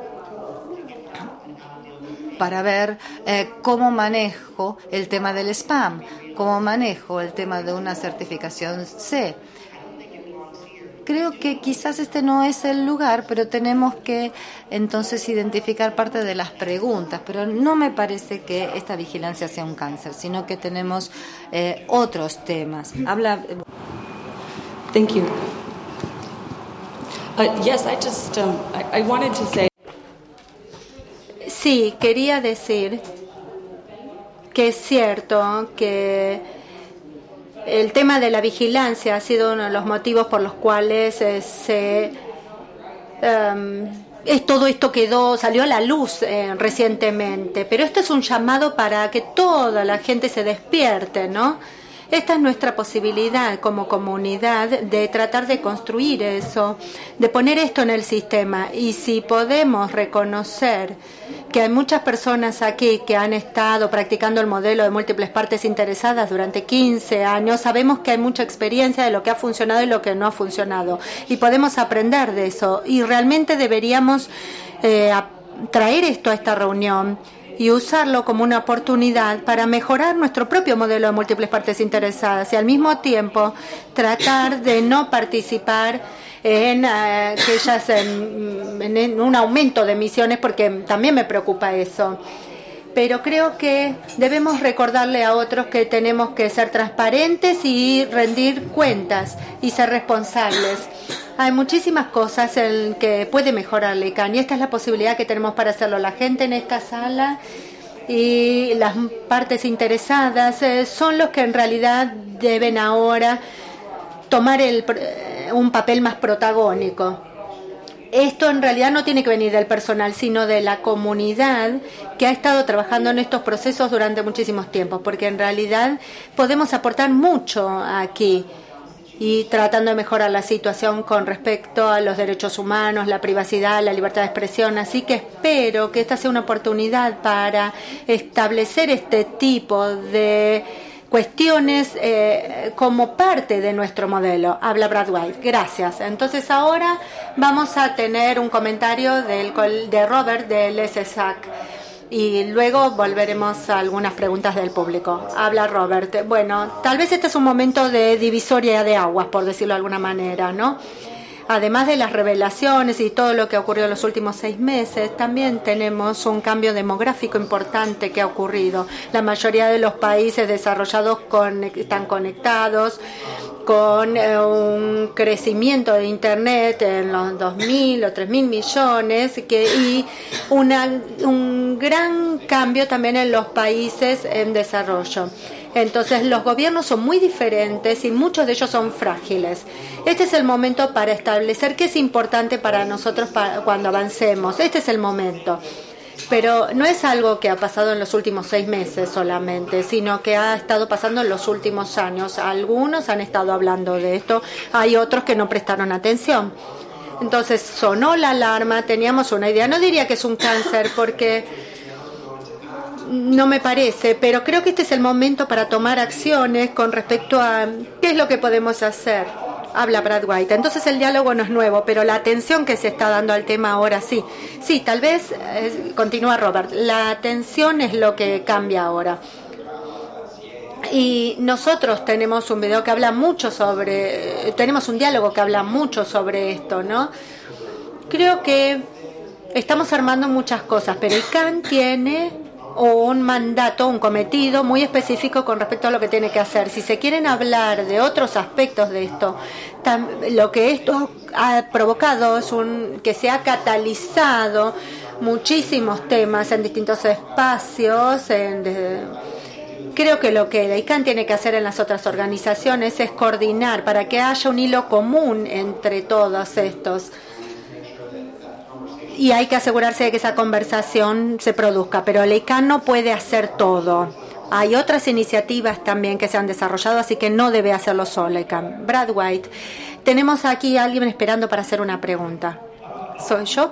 Para ver cómo manejo el tema del spam, cómo manejo el tema de una certificación C. Creo que quizás este no es el lugar, pero tenemos que entonces identificar parte de las preguntas. Pero no me parece que esta vigilancia sea un cáncer, sino que tenemos otros temas. Habla. Thank you. Yes, I wanted to say. Sí, quería decir que es cierto que el tema de la vigilancia ha sido uno de los motivos por los cuales todo esto salió a la luz recientemente. Pero esto es un llamado para que toda la gente se despierte, ¿no? Esta es nuestra posibilidad como comunidad de tratar de construir eso, de poner esto en el sistema. Y si podemos reconocer que hay muchas personas aquí que han estado practicando el modelo de múltiples partes interesadas durante 15 años, sabemos que hay mucha experiencia de lo que ha funcionado y lo que no ha funcionado. Y podemos aprender de eso. Y realmente deberíamos traer esto a esta reunión y usarlo como una oportunidad para mejorar nuestro propio modelo de múltiples partes interesadas y al mismo tiempo tratar de no participar en un aumento de emisiones, porque también me preocupa eso. Pero creo que debemos recordarle a otros que tenemos que ser transparentes y rendir cuentas y ser responsables. Hay muchísimas cosas en que puede mejorar la ICANN y esta es la posibilidad que tenemos para hacerlo. La gente en esta sala y las partes interesadas son los que en realidad deben ahora tomar un papel más protagónico. esto en realidad no tiene que venir del personal, sino de la comunidad que ha estado trabajando en estos procesos durante muchísimos tiempos, porque en realidad podemos aportar mucho aquí y tratando de mejorar la situación con respecto a los derechos humanos, la privacidad, la libertad de expresión. Así que espero que esta sea una oportunidad para establecer este tipo de cuestiones como parte de nuestro modelo. Habla Brad White. Gracias. Entonces ahora vamos a tener un comentario de Robert del SSAC. Y luego volveremos a algunas preguntas del público. Habla Robert. Bueno, tal vez este es un momento de divisoria de aguas, por decirlo de alguna manera, ¿no? Además de las revelaciones y todo lo que ha ocurrido en los últimos 6 meses, también tenemos un cambio demográfico importante que ha ocurrido. La mayoría de los países desarrollados están conectados con un crecimiento de Internet en los 2.000 o 3.000 millones y un gran cambio también en los países en desarrollo. Entonces los gobiernos son muy diferentes y muchos de ellos son frágiles. Este es el momento para establecer qué es importante para nosotros cuando avancemos. Este es el momento. Pero no es algo que ha pasado en los últimos 6 meses solamente, sino que ha estado pasando en los últimos años. Algunos han estado hablando de esto, hay otros que no prestaron atención. Entonces sonó la alarma, teníamos una idea. No diría que es un cáncer porque no me parece, pero creo que este es el momento para tomar acciones con respecto a qué es lo que podemos hacer. Habla Brad White. Entonces el diálogo no es nuevo, pero la atención que se está dando al tema ahora sí. Sí, tal vez, continúa Robert, la atención es lo que cambia ahora. Y nosotros tenemos un video que habla mucho tenemos un diálogo que habla mucho sobre esto, ¿no? Creo que estamos armando muchas cosas, pero ICANN tiene un mandato, un cometido muy específico con respecto a lo que tiene que hacer. Si se quieren hablar de otros aspectos de esto, lo que esto ha provocado es que se ha catalizado muchísimos temas en distintos espacios. Creo que lo que la ICANN tiene que hacer en las otras organizaciones es coordinar para que haya un hilo común entre todos estos. Y hay que asegurarse de que esa conversación se produzca, pero la ICANN no puede hacer todo. Hay otras iniciativas también que se han desarrollado, así que no debe hacerlo solo ICANN. Brad White, tenemos aquí a alguien esperando para hacer una pregunta. ¿Soy yo?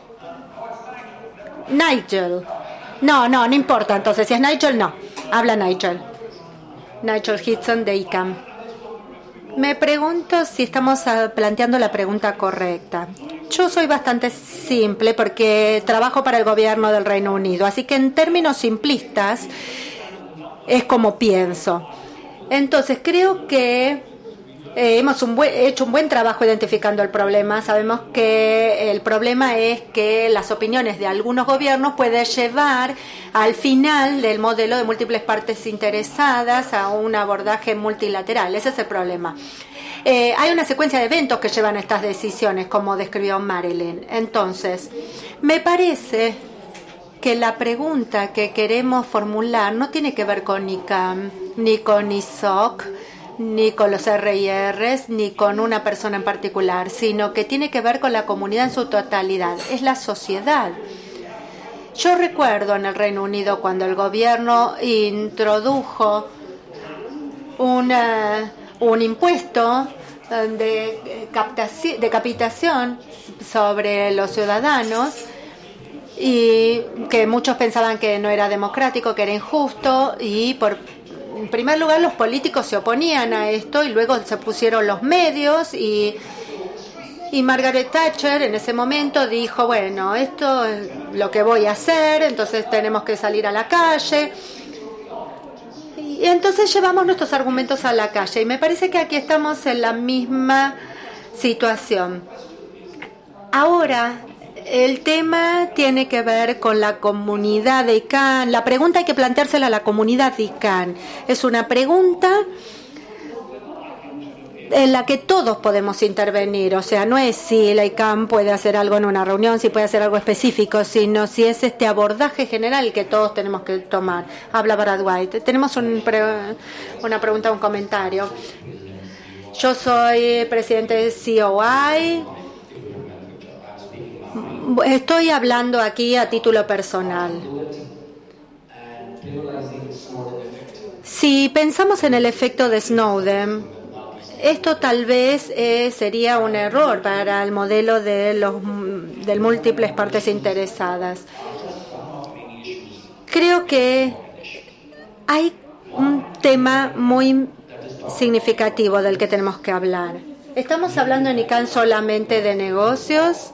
Nigel. No importa, entonces, si es Nigel, no. Habla Nigel. Nigel Hitson de ICANN. Me pregunto si estamos planteando la pregunta correcta. Yo soy bastante simple porque trabajo para el gobierno del Reino Unido, así que en términos simplistas es como pienso. Entonces creo que hemos hecho un buen trabajo identificando el problema. Sabemos que el problema es que las opiniones de algunos gobiernos pueden llevar al final del modelo de múltiples partes interesadas a un abordaje multilateral. Ese es el problema. Hay una secuencia de eventos que llevan a estas decisiones, como describió Marilyn. Entonces, me parece que la pregunta que queremos formular no tiene que ver con ICANN, ni con ISOC, ni con los RIRs, ni con una persona en particular, sino que tiene que ver con la comunidad en su totalidad. Es la sociedad. Yo recuerdo en el Reino Unido cuando el gobierno introdujo un impuesto de capitación sobre los ciudadanos y que muchos pensaban que no era democrático, que era injusto y en primer lugar los políticos se oponían a esto y luego se pusieron los medios y Margaret Thatcher en ese momento dijo, bueno, esto es lo que voy a hacer, entonces tenemos que salir a la calle. Y entonces llevamos nuestros argumentos a la calle y me parece que aquí estamos en la misma situación. Ahora, el tema tiene que ver con la comunidad de ICANN. La pregunta hay que planteársela a la comunidad de ICANN. Es una pregunta en la que todos podemos intervenir, o sea, no es si la ICANN puede hacer algo en una reunión, si puede hacer algo específico, sino si es este abordaje general que todos tenemos que tomar. Habla Brad White. Tenemos una pregunta, un comentario. Yo soy presidente de COI Estoy hablando aquí a título personal. Si pensamos en el efecto de Snowden, esto tal vez sería un error para el modelo de múltiples partes interesadas. Creo que hay un tema muy significativo del que tenemos que hablar. Estamos hablando en ICANN solamente de negocios.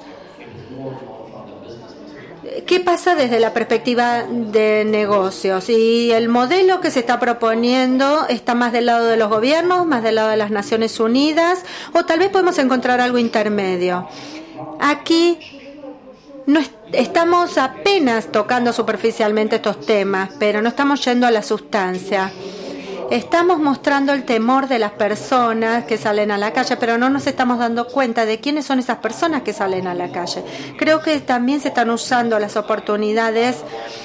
¿Qué pasa desde la perspectiva de negocios? Y el modelo que se está proponiendo está más del lado de los gobiernos, más del lado de las Naciones Unidas, o tal vez podemos encontrar algo intermedio. Aquí no estamos apenas tocando superficialmente estos temas, pero no estamos yendo a la sustancia. Estamos mostrando el temor de las personas que salen a la calle, pero no nos estamos dando cuenta de quiénes son esas personas que salen a la calle. Creo que también se están usando las oportunidades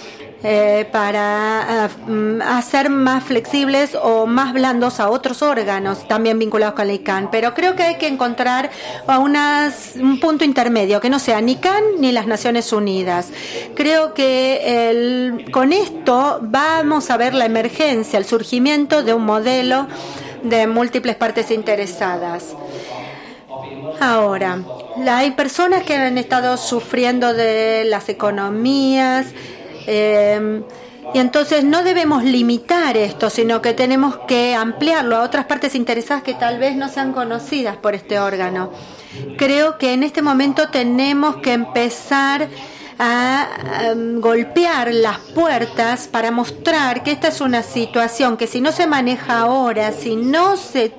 para hacer más flexibles o más blandos a otros órganos también vinculados con la ICANN, pero creo que hay que encontrar un punto intermedio que no sea ni ICANN ni las Naciones Unidas. Creo que con esto vamos a ver la emergencia, el surgimiento de un modelo de múltiples partes interesadas. Ahora, hay personas que han estado sufriendo de las economías, y entonces no debemos limitar esto, sino que tenemos que ampliarlo a otras partes interesadas que tal vez no sean conocidas por este órgano. Creo que en este momento tenemos que empezar a golpear las puertas para mostrar que esta es una situación que si no se maneja ahora, si no se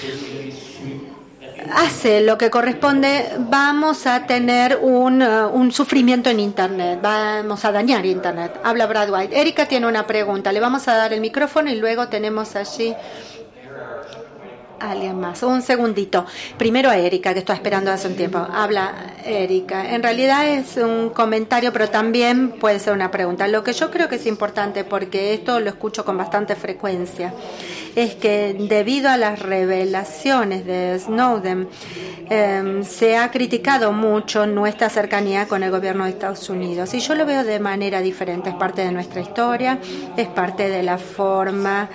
hace lo que corresponde, vamos a tener un sufrimiento en Internet, vamos a dañar Internet. Habla Brad White. Erika tiene una pregunta, le vamos a dar el micrófono y luego tenemos allí alguien más. Un segundito. Primero a Erika, que está esperando hace un tiempo. Habla Erika. En realidad es un comentario, pero también puede ser una pregunta. Lo que yo creo que es importante, porque esto lo escucho con bastante frecuencia, es que debido a las revelaciones de Snowden, se ha criticado mucho nuestra cercanía con el gobierno de Estados Unidos. Y yo lo veo de manera diferente. Es parte de nuestra historia, es parte de la forma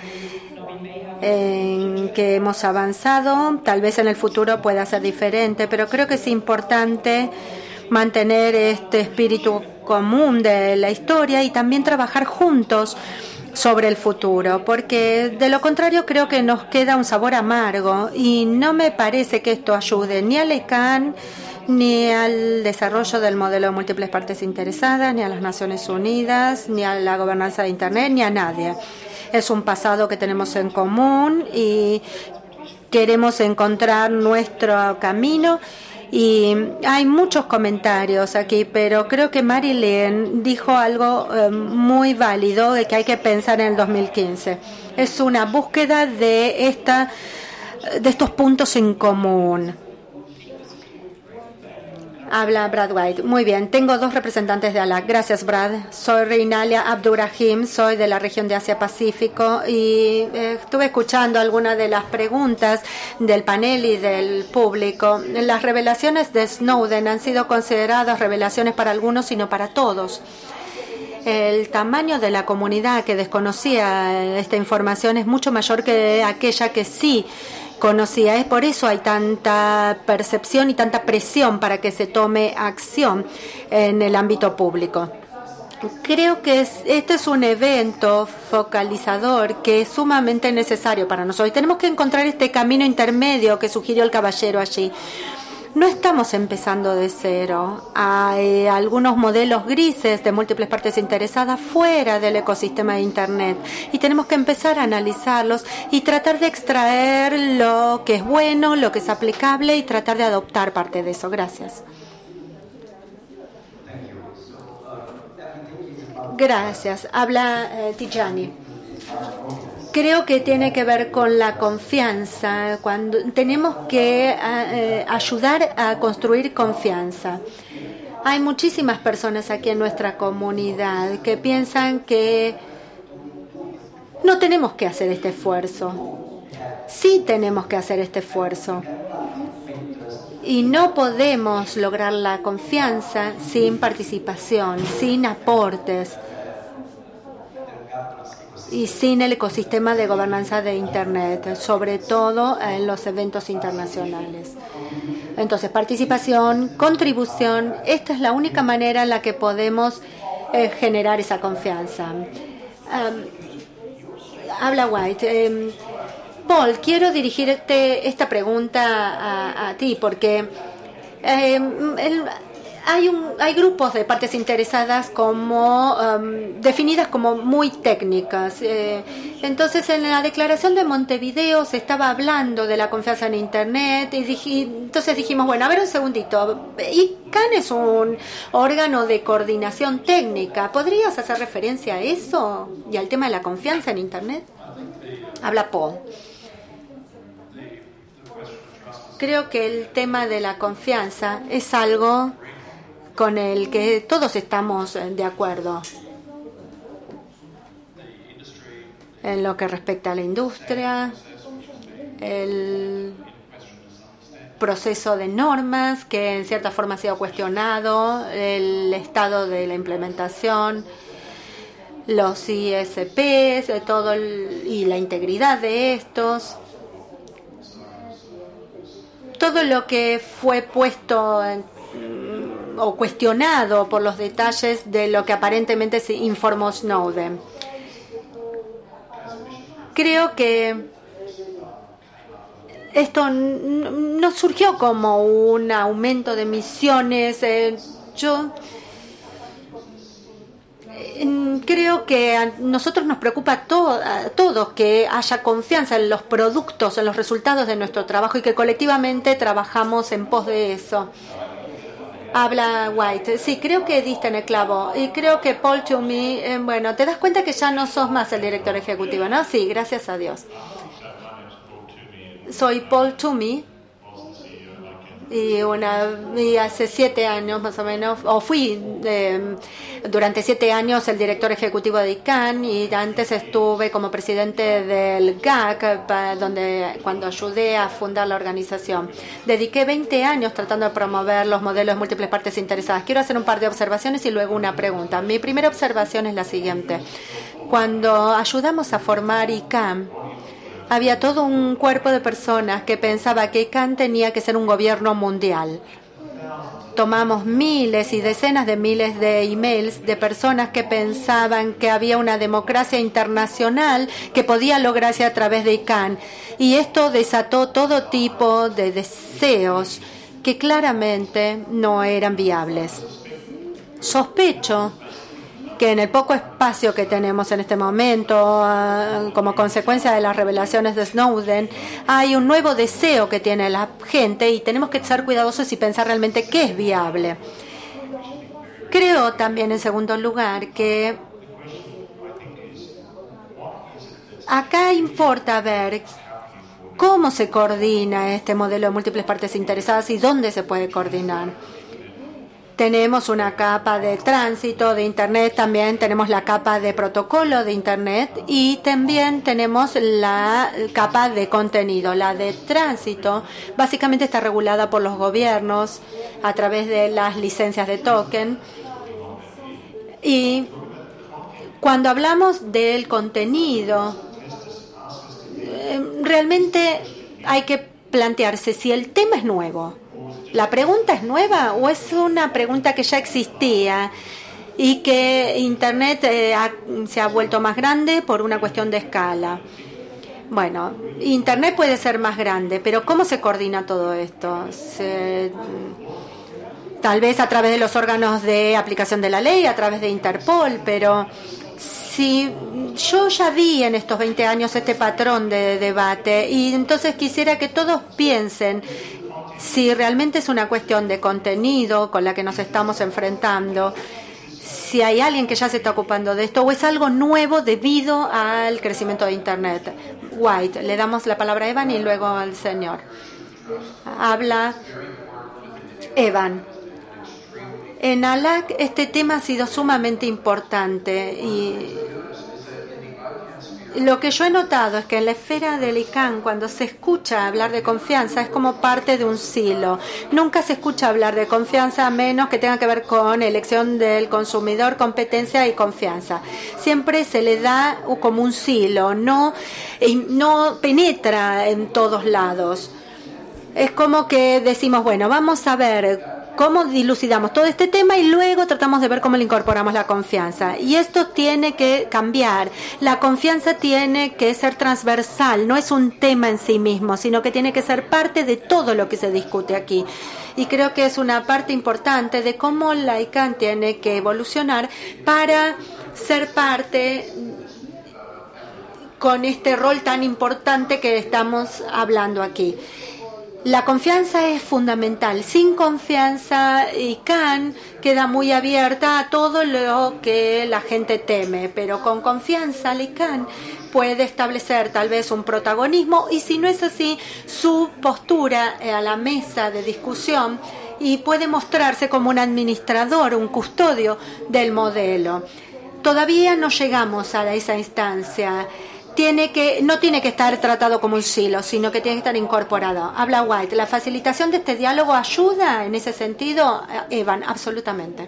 en que hemos avanzado. Tal vez en el futuro pueda ser diferente, pero creo que es importante mantener este espíritu común de la historia y también trabajar juntos sobre el futuro, porque de lo contrario creo que nos queda un sabor amargo y no me parece que esto ayude ni al ICANN, ni al desarrollo del modelo de múltiples partes interesadas, ni a las Naciones Unidas, ni a la gobernanza de Internet, ni a nadie. Es un pasado que tenemos en común y queremos encontrar nuestro camino. Y hay muchos comentarios aquí, pero creo que Marilyn dijo algo muy válido de que hay que pensar en el 2015. Es una búsqueda de estos puntos en común. Habla Brad White. Muy bien, tengo dos representantes de ALAC. Gracias, Brad. Soy Reinalia Abdurrahim, soy de la región de Asia-Pacífico y estuve escuchando algunas de las preguntas del panel y del público. Las revelaciones de Snowden han sido consideradas revelaciones para algunos y no para todos. El tamaño de la comunidad que desconocía esta información es mucho mayor que aquella que sí conocía. Es por eso hay tanta percepción y tanta presión para que se tome acción en el ámbito público. Creo que este es un evento focalizador que es sumamente necesario para nosotros. Y tenemos que encontrar este camino intermedio que sugirió el caballero allí. No estamos empezando de cero. Hay algunos modelos grises de múltiples partes interesadas fuera del ecosistema de Internet y tenemos que empezar a analizarlos y tratar de extraer lo que es bueno, lo que es aplicable y tratar de adoptar parte de eso. Gracias. Gracias. Habla Tijani. Creo que tiene que ver con la confianza. Cuando tenemos que ayudar a construir confianza. Hay muchísimas personas aquí en nuestra comunidad que piensan que no tenemos que hacer este esfuerzo. Sí tenemos que hacer este esfuerzo. Y no podemos lograr la confianza sin participación, sin aportes y sin el ecosistema de gobernanza de Internet, sobre todo en los eventos internacionales. Entonces, participación, contribución, esta es la única manera en la que podemos generar esa confianza. Habla White. Paul, quiero dirigirte esta pregunta a ti porque hay grupos de partes interesadas como definidas como muy técnicas. Entonces, en la declaración de Montevideo se estaba hablando de la confianza en Internet y entonces dijimos, bueno, a ver un segundito, ICANN es un órgano de coordinación técnica. ¿Podrías hacer referencia a eso y al tema de la confianza en Internet? Habla Paul. Creo que el tema de la confianza es algo con el que todos estamos de acuerdo. En lo que respecta a la industria, el proceso de normas que en cierta forma ha sido cuestionado, el estado de la implementación, los ISPs, y la integridad de estos. Todo lo que fue puesto o cuestionado por los detalles de lo que aparentemente se informó Snowden. Creo que esto no surgió como un aumento de emisiones. Yo creo que a nosotros nos preocupa a todos que haya confianza en los productos, en los resultados de nuestro trabajo y que colectivamente trabajamos en pos de eso. Habla White. Sí, creo que diste en el clavo. Y creo que Paul Twomey, bueno, te das cuenta que ya no sos más el director ejecutivo, ¿no? Sí, gracias a Dios. Soy Paul Twomey. Y hace 7 años más o menos, o fui durante 7 años el director ejecutivo de ICANN, y antes estuve como presidente del GAC, cuando ayudé a fundar la organización. Dediqué 20 años tratando de promover los modelos de múltiples partes interesadas. Quiero hacer un par de observaciones y luego una pregunta. Mi primera observación es la siguiente. Cuando ayudamos a formar ICANN, había todo un cuerpo de personas que pensaba que ICANN tenía que ser un gobierno mundial. Tomamos miles y decenas de miles de emails de personas que pensaban que había una democracia internacional que podía lograrse a través de ICANN. Y esto desató todo tipo de deseos que claramente no eran viables. Sospecho que en el poco espacio que tenemos en este momento, como consecuencia de las revelaciones de Snowden, hay un nuevo deseo que tiene la gente y tenemos que ser cuidadosos y pensar realmente qué es viable. Creo también, en segundo lugar, que acá importa ver cómo se coordina este modelo de múltiples partes interesadas y dónde se puede coordinar. Tenemos una capa de tránsito de Internet, también tenemos la capa de protocolo de Internet y también tenemos la capa de contenido. La de tránsito básicamente está regulada por los gobiernos a través de las licencias de token. Y cuando hablamos del contenido, realmente hay que plantearse si el tema es nuevo. ¿La pregunta es nueva o es una pregunta que ya existía y que Internet se ha vuelto más grande por una cuestión de escala? Bueno, Internet puede ser más grande, pero ¿cómo se coordina todo esto? Tal vez a través de los órganos de aplicación de la ley, a través de Interpol, pero si yo ya vi en estos 20 años este patrón de debate y entonces quisiera que todos piensen si realmente es una cuestión de contenido con la que nos estamos enfrentando, si hay alguien que ya se está ocupando de esto o es algo nuevo debido al crecimiento de Internet. White, le damos la palabra a Evan y luego al señor. Habla Evan. En ALAC este tema ha sido sumamente importante y Lo que yo he notado es que en la esfera del ICANN, cuando se escucha hablar de confianza, es como parte de un silo. Nunca se escucha hablar de confianza a menos que tenga que ver con elección del consumidor, competencia y confianza. Siempre se le da como un silo, no penetra en todos lados. Es como que decimos, bueno, vamos a ver cómo dilucidamos todo este tema y luego tratamos de ver cómo le incorporamos la confianza. Y esto tiene que cambiar. La confianza tiene que ser transversal, no es un tema en sí mismo, sino que tiene que ser parte de todo lo que se discute aquí. Y creo que es una parte importante de cómo la ICANN tiene que evolucionar para ser parte con este rol tan importante que estamos hablando aquí. La confianza es fundamental. Sin confianza, ICANN queda muy abierta a todo lo que la gente teme, pero con confianza, la ICANN puede establecer tal vez un protagonismo y, si no es así, su postura a la mesa de discusión, y puede mostrarse como un administrador, un custodio del modelo. Todavía no llegamos a esa instancia. No tiene que estar tratado como un silo, sino que tiene que estar incorporado. Habla White. ¿La facilitación de este diálogo ayuda en ese sentido, Evan? Absolutamente.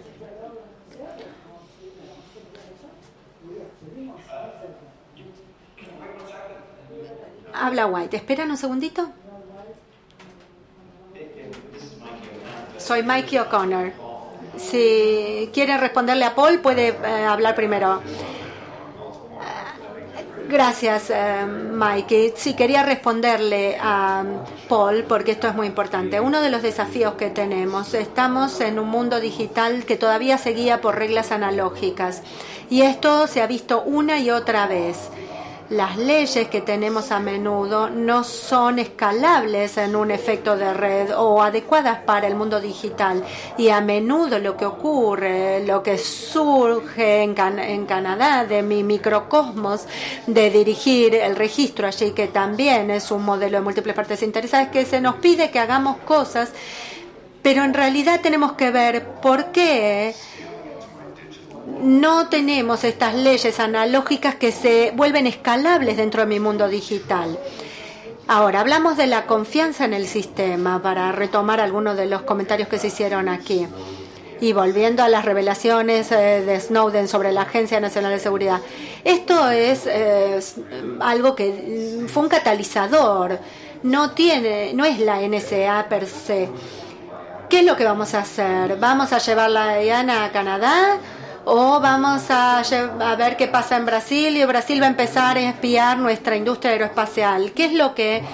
Habla White. ¿Esperan un segundito? Soy Mikey O'Connor. Si quiere responderle a Paul, puede hablar primero. Gracias, Mike. Sí, quería responderle a Paul porque esto es muy importante. Uno de los desafíos que tenemos, estamos en un mundo digital que todavía se guía por reglas analógicas, y esto se ha visto una y otra vez. Las leyes que tenemos a menudo no son escalables en un efecto de red o adecuadas para el mundo digital, y a menudo lo que ocurre, lo que surge en Canadá, de mi microcosmos de dirigir el registro allí, que también es un modelo de múltiples partes interesadas, que se nos pide que hagamos cosas, pero en realidad tenemos que ver por qué no tenemos estas leyes analógicas que se vuelven escalables dentro de mi mundo digital. Ahora, hablamos de la confianza en el sistema, para retomar algunos de los comentarios que se hicieron aquí. Y volviendo a las revelaciones de Snowden sobre la Agencia Nacional de Seguridad. Esto es algo que fue un catalizador. No es la NSA per se. ¿Qué es lo que vamos a hacer? ¿Vamos a llevar la DIAN a Canadá? ¿O vamos a ver qué pasa en Brasil, y Brasil va a empezar a espiar nuestra industria aeroespacial? ¿Qué es lo que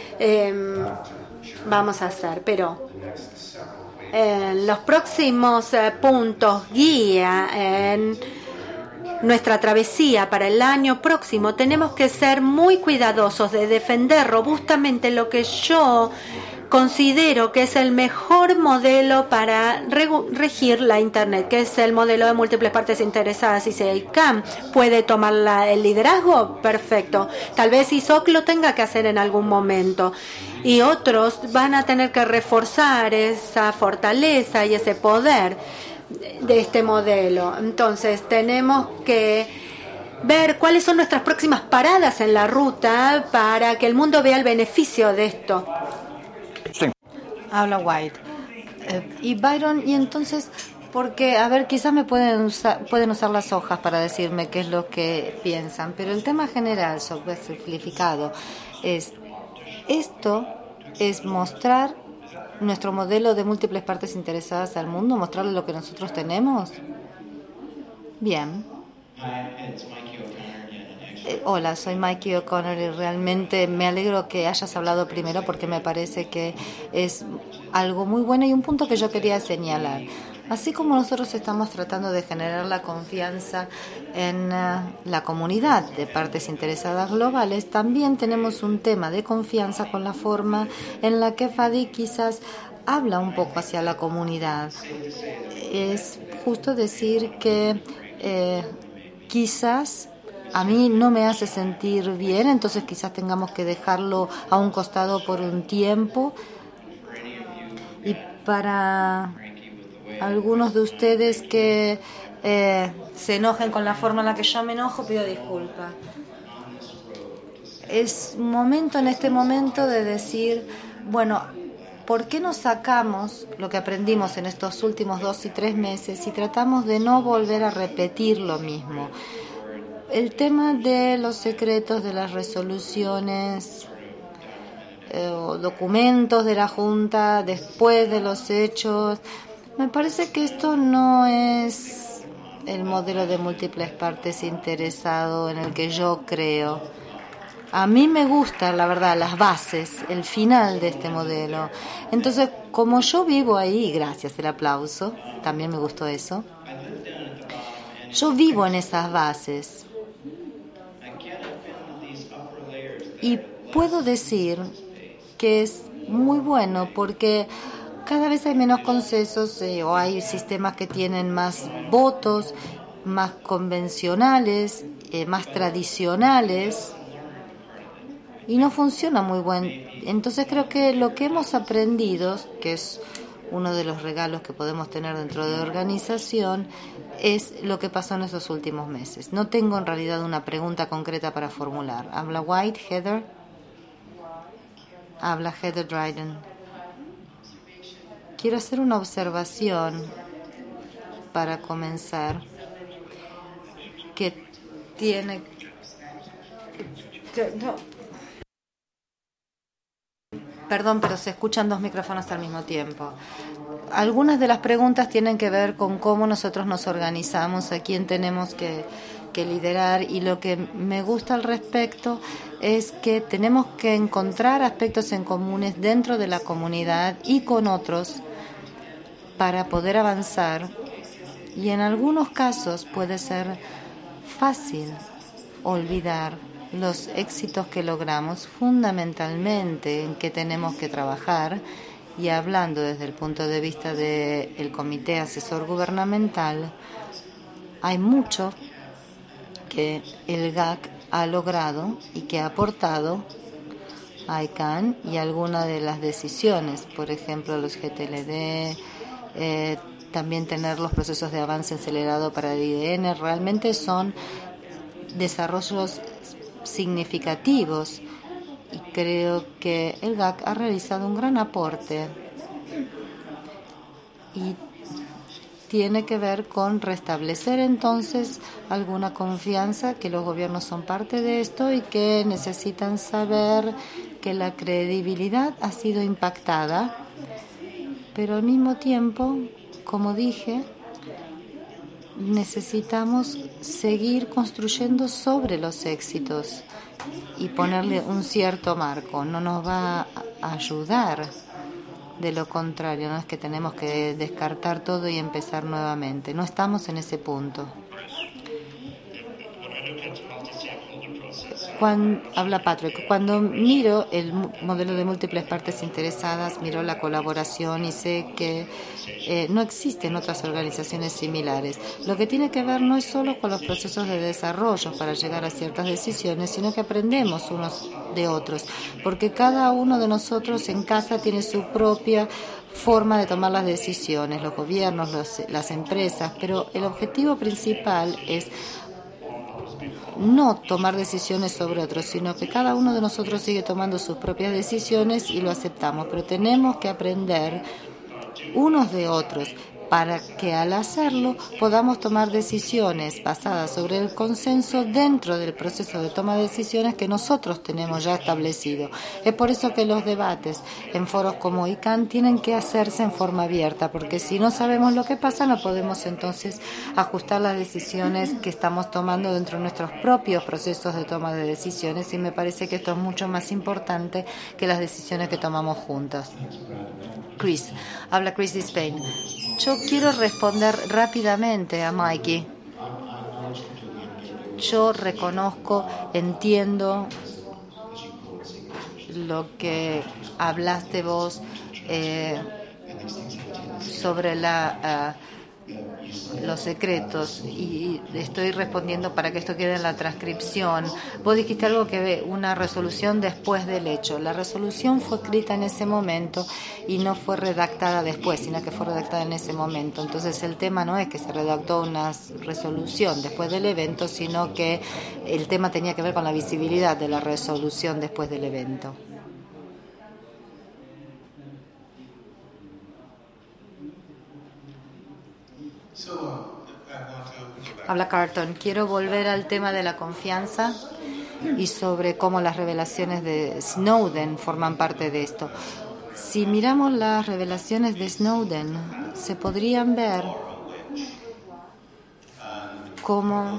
vamos a hacer? Pero en los próximos puntos guía en nuestra travesía para el año próximo, tenemos que ser muy cuidadosos de defender robustamente lo que yo considero que es el mejor modelo para regir la Internet, que es el modelo de múltiples partes interesadas. Y si ICANN puede tomar el liderazgo, perfecto. Tal vez ISOC lo tenga que hacer en algún momento, y otros van a tener que reforzar esa fortaleza y ese poder de este modelo. Entonces tenemos que ver cuáles son nuestras próximas paradas en la ruta para que el mundo vea el beneficio de esto. Habla White. Y Byron, y entonces, porque, a ver, quizás me pueden usar las hojas para decirme qué es lo que piensan, pero el tema general sobre simplificado es, esto es mostrar nuestro modelo de múltiples partes interesadas al mundo, mostrarle lo que nosotros tenemos. Bien. Hola, soy Mikey O'Connor y realmente me alegro que hayas hablado primero, porque me parece que es algo muy bueno y un punto que yo quería señalar. Así como nosotros estamos tratando de generar la confianza en la comunidad de partes interesadas globales, también tenemos un tema de confianza con la forma en la que FADI quizás habla un poco hacia la comunidad. Es justo decir que quizás a mí no me hace sentir bien, entonces quizás tengamos que dejarlo a un costado por un tiempo. Y para algunos de ustedes que se enojen con la forma en la que yo me enojo, pido disculpas. es un momento en este momento de decir, bueno, ¿por qué no sacamos lo que aprendimos en estos últimos 2 y 3 meses y tratamos de no volver a repetir lo mismo? El tema de los secretos, de las resoluciones o documentos de la Junta después de los hechos, me parece que esto no es el modelo de múltiples partes interesado en el que yo creo. A mí me gustan, la verdad, las bases, el final de este modelo. Entonces, como yo vivo ahí, gracias, el aplauso, también me gustó eso, yo vivo en esas bases. Y puedo decir que es muy bueno porque cada vez hay menos consensos o hay sistemas que tienen más votos, más convencionales, más tradicionales, y no funciona muy bien. Entonces creo que lo que hemos aprendido, que es uno de los regalos que podemos tener dentro de la organización, es lo que pasó en estos últimos meses. No tengo en realidad una pregunta concreta para formular. ¿Habla White, Heather? Habla Heather Dryden. Quiero hacer una observación para comenzar que tiene... Perdón, pero se escuchan 2 micrófonos al mismo tiempo. Algunas de las preguntas tienen que ver con cómo nosotros nos organizamos, a quién tenemos que liderar, y lo que me gusta al respecto es que tenemos que encontrar aspectos en comunes dentro de la comunidad y con otros para poder avanzar, y en algunos casos puede ser fácil olvidar los éxitos que logramos, fundamentalmente en que tenemos que trabajar. Y hablando desde el punto de vista del Comité Asesor Gubernamental, hay mucho que el GAC ha logrado y que ha aportado a ICANN, y algunas de las decisiones, por ejemplo los GTLD, también tener los procesos de avance acelerado para el IDN, realmente son desarrollos significativos, y creo que el GAC ha realizado un gran aporte, y tiene que ver con restablecer entonces alguna confianza, que los gobiernos son parte de esto y que necesitan saber que la credibilidad ha sido impactada, pero al mismo tiempo, como dije, necesitamos seguir construyendo sobre los éxitos y ponerle un cierto marco. No nos va a ayudar, de lo contrario, no es que tenemos que descartar todo y empezar nuevamente. No estamos en ese punto. Habla Patrick. Cuando miro el modelo de múltiples partes interesadas, miro la colaboración y sé que no existen otras organizaciones similares. Lo que tiene que ver no es solo con los procesos de desarrollo para llegar a ciertas decisiones, sino que aprendemos unos de otros, porque cada uno de nosotros en casa tiene su propia forma de tomar las decisiones, los gobiernos, las empresas, pero el objetivo principal es no tomar decisiones sobre otros, sino que cada uno de nosotros sigue tomando sus propias decisiones y lo aceptamos, pero tenemos que aprender unos de otros para que al hacerlo podamos tomar decisiones basadas sobre el consenso dentro del proceso de toma de decisiones que nosotros tenemos ya establecido. Es por eso que los debates en foros como ICANN tienen que hacerse en forma abierta, porque si no sabemos lo que pasa no podemos entonces ajustar las decisiones que estamos tomando dentro de nuestros propios procesos de toma de decisiones, y me parece que esto es mucho más importante que las decisiones que tomamos juntos. Chris, habla Chris de Spain. Yo quiero responder rápidamente a Mikey. Yo reconozco, entiendo lo que hablaste vos sobre la los secretos, y estoy respondiendo para que esto quede en la transcripción. Vos dijiste algo que una resolución después del hecho. La resolución fue escrita en ese momento y no fue redactada después, sino que fue redactada en ese momento. Entonces el tema no es que se redactó una resolución después del evento, sino que el tema tenía que ver con la visibilidad de la resolución después del evento. Habla Carlton. Quiero volver al tema de la confianza y sobre cómo las revelaciones de Snowden forman parte de esto. Si miramos las revelaciones de Snowden, se podrían ver como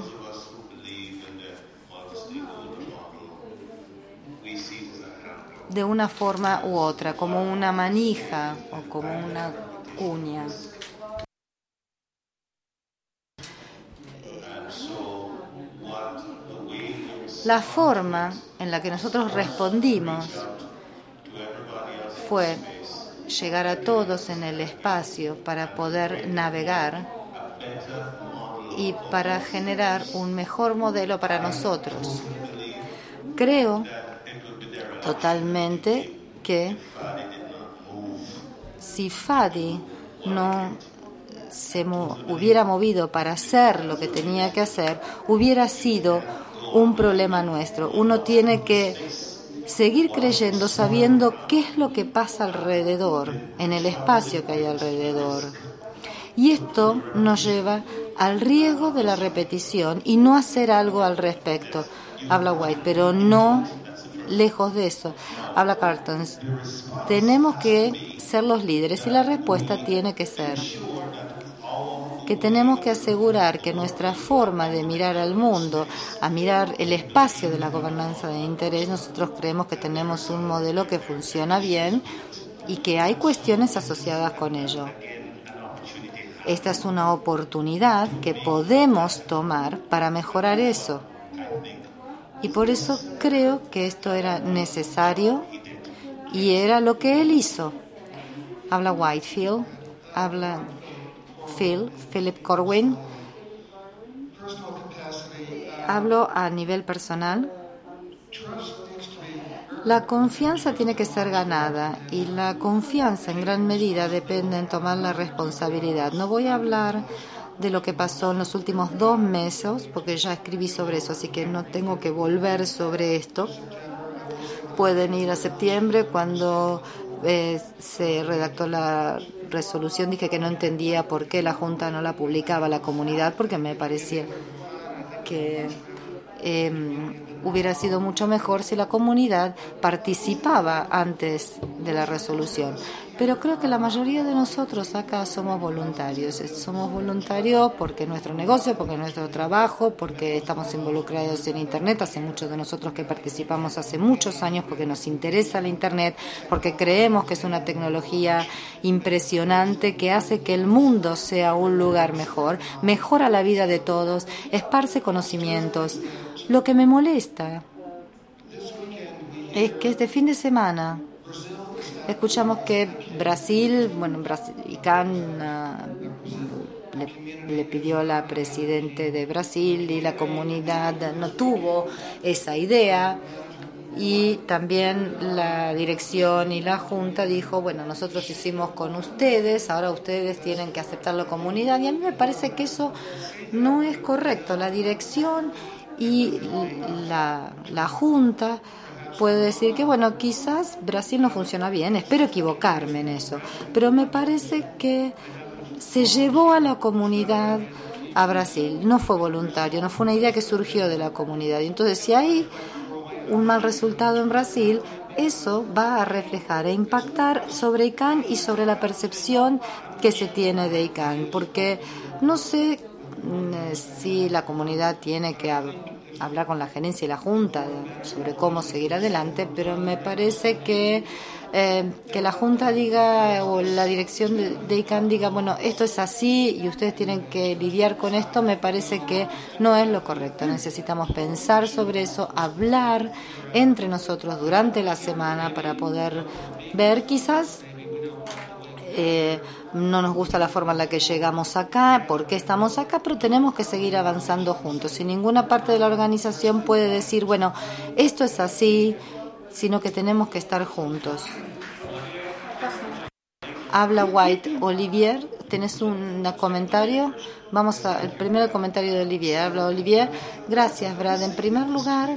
de una forma u otra, como una manija o como una cuña. La forma en la que nosotros respondimos fue llegar a todos en el espacio para poder navegar y para generar un mejor modelo para nosotros. Creo totalmente que si Fadi no se hubiera movido para hacer lo que tenía que hacer, hubiera sido un problema nuestro. Uno tiene que seguir creyendo, sabiendo qué es lo que pasa alrededor, en el espacio que hay alrededor. Y esto nos lleva al riesgo de la repetición y no hacer algo al respecto. Habla White, pero no lejos de eso. Habla Carlton. Tenemos que ser los líderes y la respuesta tiene que ser que tenemos que asegurar que nuestra forma de mirar al mundo, a mirar el espacio de la gobernanza de interés, nosotros creemos que tenemos un modelo que funciona bien y que hay cuestiones asociadas con ello. Esta es una oportunidad que podemos tomar para mejorar eso. Y por eso creo que esto era necesario y era lo que él hizo. Habla Whitefield, habla Philip Corwin. Hablo a nivel personal. La confianza tiene que ser ganada y la confianza en gran medida depende en tomar la responsabilidad. No voy a hablar de lo que pasó en los últimos 2 meses porque ya escribí sobre eso, así que no tengo que volver sobre esto. Pueden ir a septiembre cuando se redactó la resolución. Dije que no entendía por qué la Junta no la publicaba a la comunidad, porque me parecía que hubiera sido mucho mejor si la comunidad participaba antes de la resolución. Pero creo que la mayoría de nosotros acá somos voluntarios. Somos voluntarios porque nuestro negocio, porque nuestro trabajo, porque estamos involucrados en Internet. Hace muchos de nosotros que participamos hace muchos años porque nos interesa la Internet, porque creemos que es una tecnología impresionante que hace que el mundo sea un lugar mejor, mejora la vida de todos, esparce conocimientos. Lo que me molesta es que este fin de semana escuchamos que Brasil, ICANN le pidió a la presidente de Brasil y la comunidad no tuvo esa idea, y también la dirección y la Junta dijo, bueno, nosotros hicimos con ustedes, ahora ustedes tienen que aceptar la comunidad, y a mí me parece que eso no es correcto. La dirección y la Junta puede decir que, bueno, quizás Brasil no funciona bien, espero equivocarme en eso, pero me parece que se llevó a la comunidad a Brasil, no fue voluntario, no fue una idea que surgió de la comunidad. Y entonces, si hay un mal resultado en Brasil, eso va a reflejar e impactar sobre ICANN y sobre la percepción que se tiene de ICANN, porque no sé si la comunidad tiene que hablar con la gerencia y la Junta sobre cómo seguir adelante, pero me parece que la Junta diga, o la dirección de ICANN diga, bueno, esto es así y ustedes tienen que lidiar con esto, me parece que no es lo correcto. Necesitamos pensar sobre eso, hablar entre nosotros durante la semana para poder ver, quizás no nos gusta la forma en la que llegamos acá, por qué estamos acá, pero tenemos que seguir avanzando juntos. Y ninguna parte de la organización puede decir, bueno, esto es así, sino que tenemos que estar juntos. Habla White. Olivier, ¿tenés un comentario? Vamos al primer comentario de Olivier. Habla Olivier. Gracias, Brad. En primer lugar,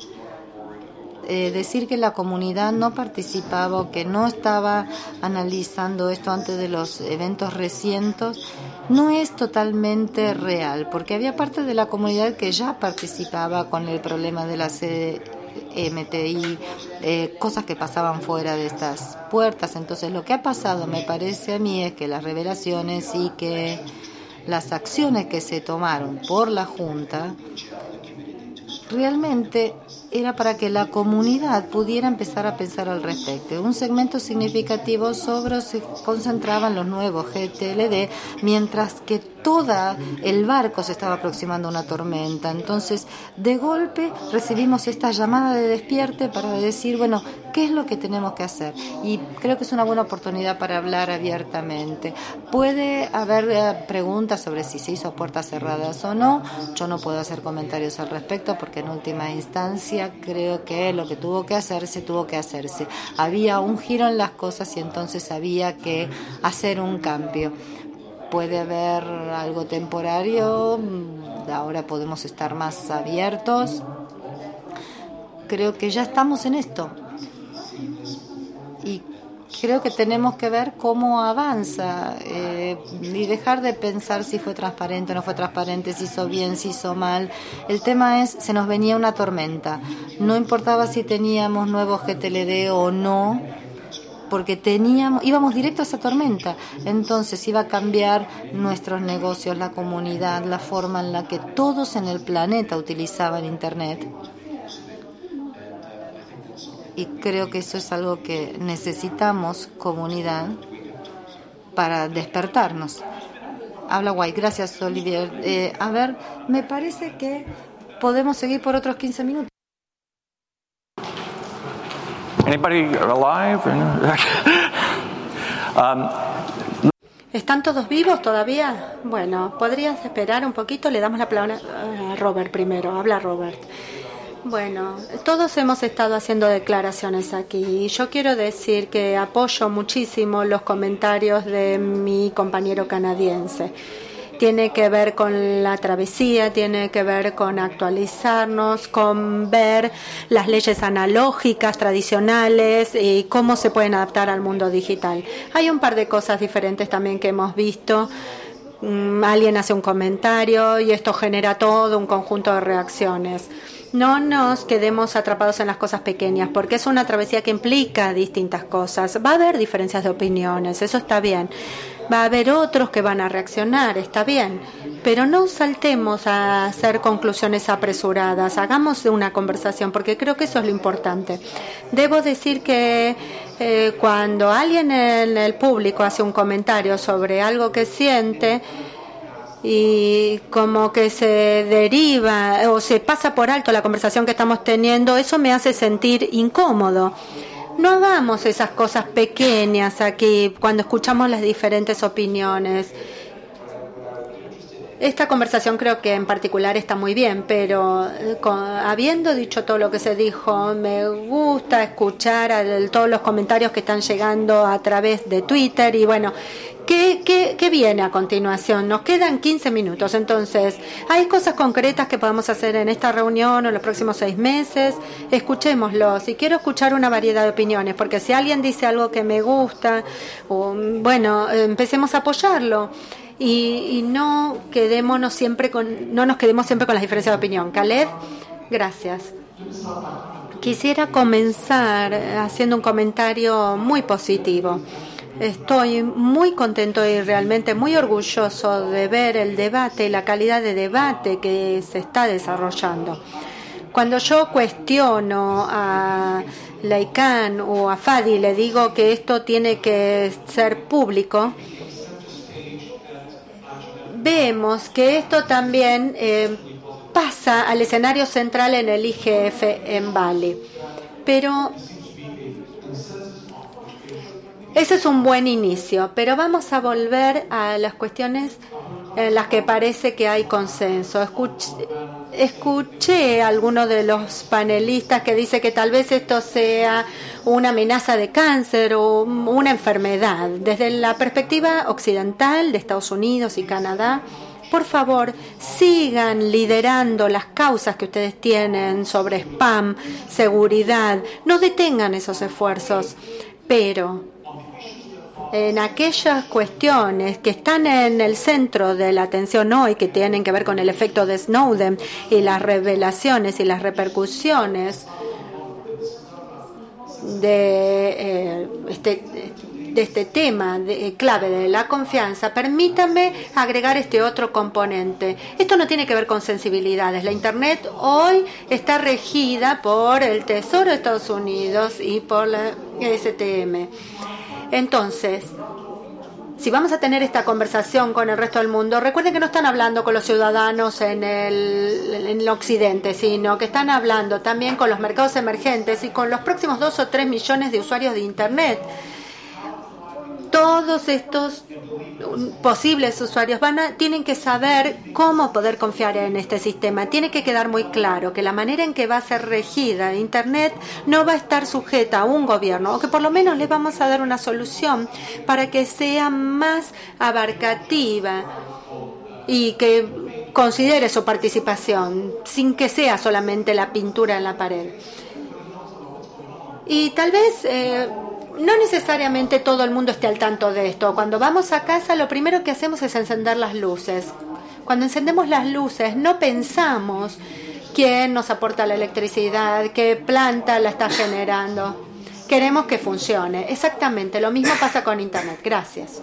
decir que la comunidad no participaba o que no estaba analizando esto antes de los eventos recientes no es totalmente real, porque había parte de la comunidad que ya participaba con el problema de la CMTI, cosas que pasaban fuera de estas puertas. Entonces lo que ha pasado, me parece a mí, es que las revelaciones y que las acciones que se tomaron por la Junta realmente era para que la comunidad pudiera empezar a pensar al respecto. Un segmento significativo se concentraba en los nuevos GTLD, mientras que todo el barco se estaba aproximando a una tormenta. Entonces, de golpe, recibimos esta llamada de despierte para decir, bueno, ¿qué es lo que tenemos que hacer? Y creo que es una buena oportunidad para hablar abiertamente. Puede haber preguntas sobre si se hizo a puertas cerradas o no. Yo no puedo hacer comentarios al respecto porque en última instancia creo que lo que tuvo que hacerse. Había un giro en las cosas y entonces había que hacer un cambio. Puede haber algo temporario, ahora podemos estar más abiertos. Creo que ya estamos en esto. Y creo que tenemos que ver cómo avanza y dejar de pensar si fue transparente o no fue transparente, si hizo bien, si hizo mal. El tema es, se nos venía una tormenta. No importaba si teníamos nuevos GTLD o no, porque íbamos directo a esa tormenta. Entonces iba a cambiar nuestros negocios, la comunidad, la forma en la que todos en el planeta utilizaban Internet. Y creo que eso es algo que necesitamos, comunidad, para despertarnos. Habla White. Gracias, Olivier. A ver, me parece que podemos seguir por otros 15 minutos. Anybody alive? ¿Están todos vivos todavía? Bueno, ¿podrías esperar un poquito? Le damos la palabra a Robert primero. Habla Robert. Bueno, todos hemos estado haciendo declaraciones aquí y yo quiero decir que apoyo muchísimo los comentarios de mi compañero canadiense. Tiene que ver con la travesía, tiene que ver con actualizarnos, con ver las leyes analógicas, tradicionales y cómo se pueden adaptar al mundo digital. Hay un par de cosas diferentes también que hemos visto. Alguien hace un comentario y esto genera todo un conjunto de reacciones. No nos quedemos atrapados en las cosas pequeñas, porque es una travesía que implica distintas cosas. Va a haber diferencias de opiniones, eso está bien. Va a haber otros que van a reaccionar, está bien. Pero no saltemos a hacer conclusiones apresuradas. Hagamos una conversación, porque creo que eso es lo importante. Debo decir que cuando alguien en el público hace un comentario sobre algo que siente, y como que se deriva o se pasa por alto la conversación que estamos teniendo, eso me hace sentir incómodo. No hagamos esas cosas pequeñas aquí cuando escuchamos las diferentes opiniones. Esta conversación creo que en particular está muy bien, pero habiendo dicho todo lo que se dijo, me gusta escuchar todos los comentarios que están llegando a través de Twitter y bueno, ¿qué viene a continuación? Nos quedan 15 minutos, entonces, ¿hay cosas concretas que podamos hacer en esta reunión o en los próximos 6 meses? Escuchémoslos y quiero escuchar una variedad de opiniones, porque si alguien dice algo que me gusta, bueno, empecemos a apoyarlo. Y no nos quedemos siempre con las diferencias de opinión. Caleb, gracias. Quisiera comenzar haciendo un comentario muy positivo. Estoy muy contento y realmente muy orgulloso de ver el debate y la calidad de debate que se está desarrollando. Cuando yo cuestiono a Laikan o a Fadi, le digo que esto tiene que ser público, vemos que esto también pasa al escenario central en el IGF en Bali. Pero Ese es un buen inicio, pero vamos a volver a las cuestiones en las que parece que hay consenso. Escuché a alguno de los panelistas que dice que tal vez esto sea una amenaza de cáncer o una enfermedad. Desde la perspectiva occidental de Estados Unidos y Canadá, por favor, sigan liderando las causas que ustedes tienen sobre spam, seguridad. No detengan esos esfuerzos, pero en aquellas cuestiones que están en el centro de la atención hoy, que tienen que ver con el efecto de Snowden y las revelaciones y las repercusiones de este tema clave de la confianza, permítanme agregar este otro componente. Esto no tiene que ver con sensibilidades. La Internet hoy está regida por el Tesoro de Estados Unidos y por la STM. Entonces, si vamos a tener esta conversación con el resto del mundo, recuerden que no están hablando con los ciudadanos en el occidente, sino que están hablando también con los mercados emergentes y con los próximos 2 o 3 millones de usuarios de Internet. Todos estos posibles usuarios tienen que saber cómo poder confiar en este sistema. Tiene que quedar muy claro que la manera en que va a ser regida Internet no va a estar sujeta a un gobierno, o que por lo menos le vamos a dar una solución para que sea más abarcativa y que considere su participación, sin que sea solamente la pintura en la pared. Y tal vez no necesariamente todo el mundo esté al tanto de esto. Cuando vamos a casa, lo primero que hacemos es encender las luces. Cuando encendemos las luces, no pensamos quién nos aporta la electricidad, qué planta la está generando. Queremos que funcione. Exactamente, lo mismo pasa con Internet. Gracias.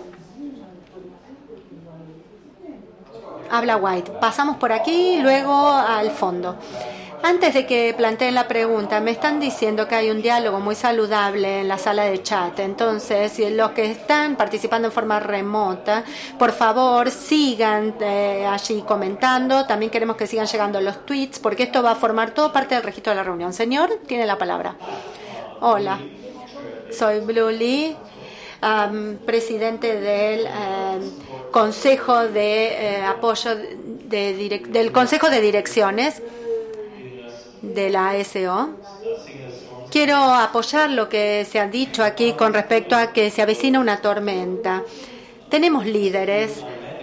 Habla White. Pasamos por aquí y luego al fondo. Antes de que planteen la pregunta, me están diciendo que hay un diálogo muy saludable en la sala de chat. Entonces, los que están participando en forma remota, por favor, sigan allí comentando. También queremos que sigan llegando los tweets, porque esto va a formar todo parte del registro de la reunión. Señor, tiene la palabra. Hola, soy Blue Lee, presidente del Consejo de Apoyo del Consejo de Direcciones de la ASO. Quiero apoyar lo que se ha dicho aquí con respecto a que se avecina una tormenta. Tenemos líderes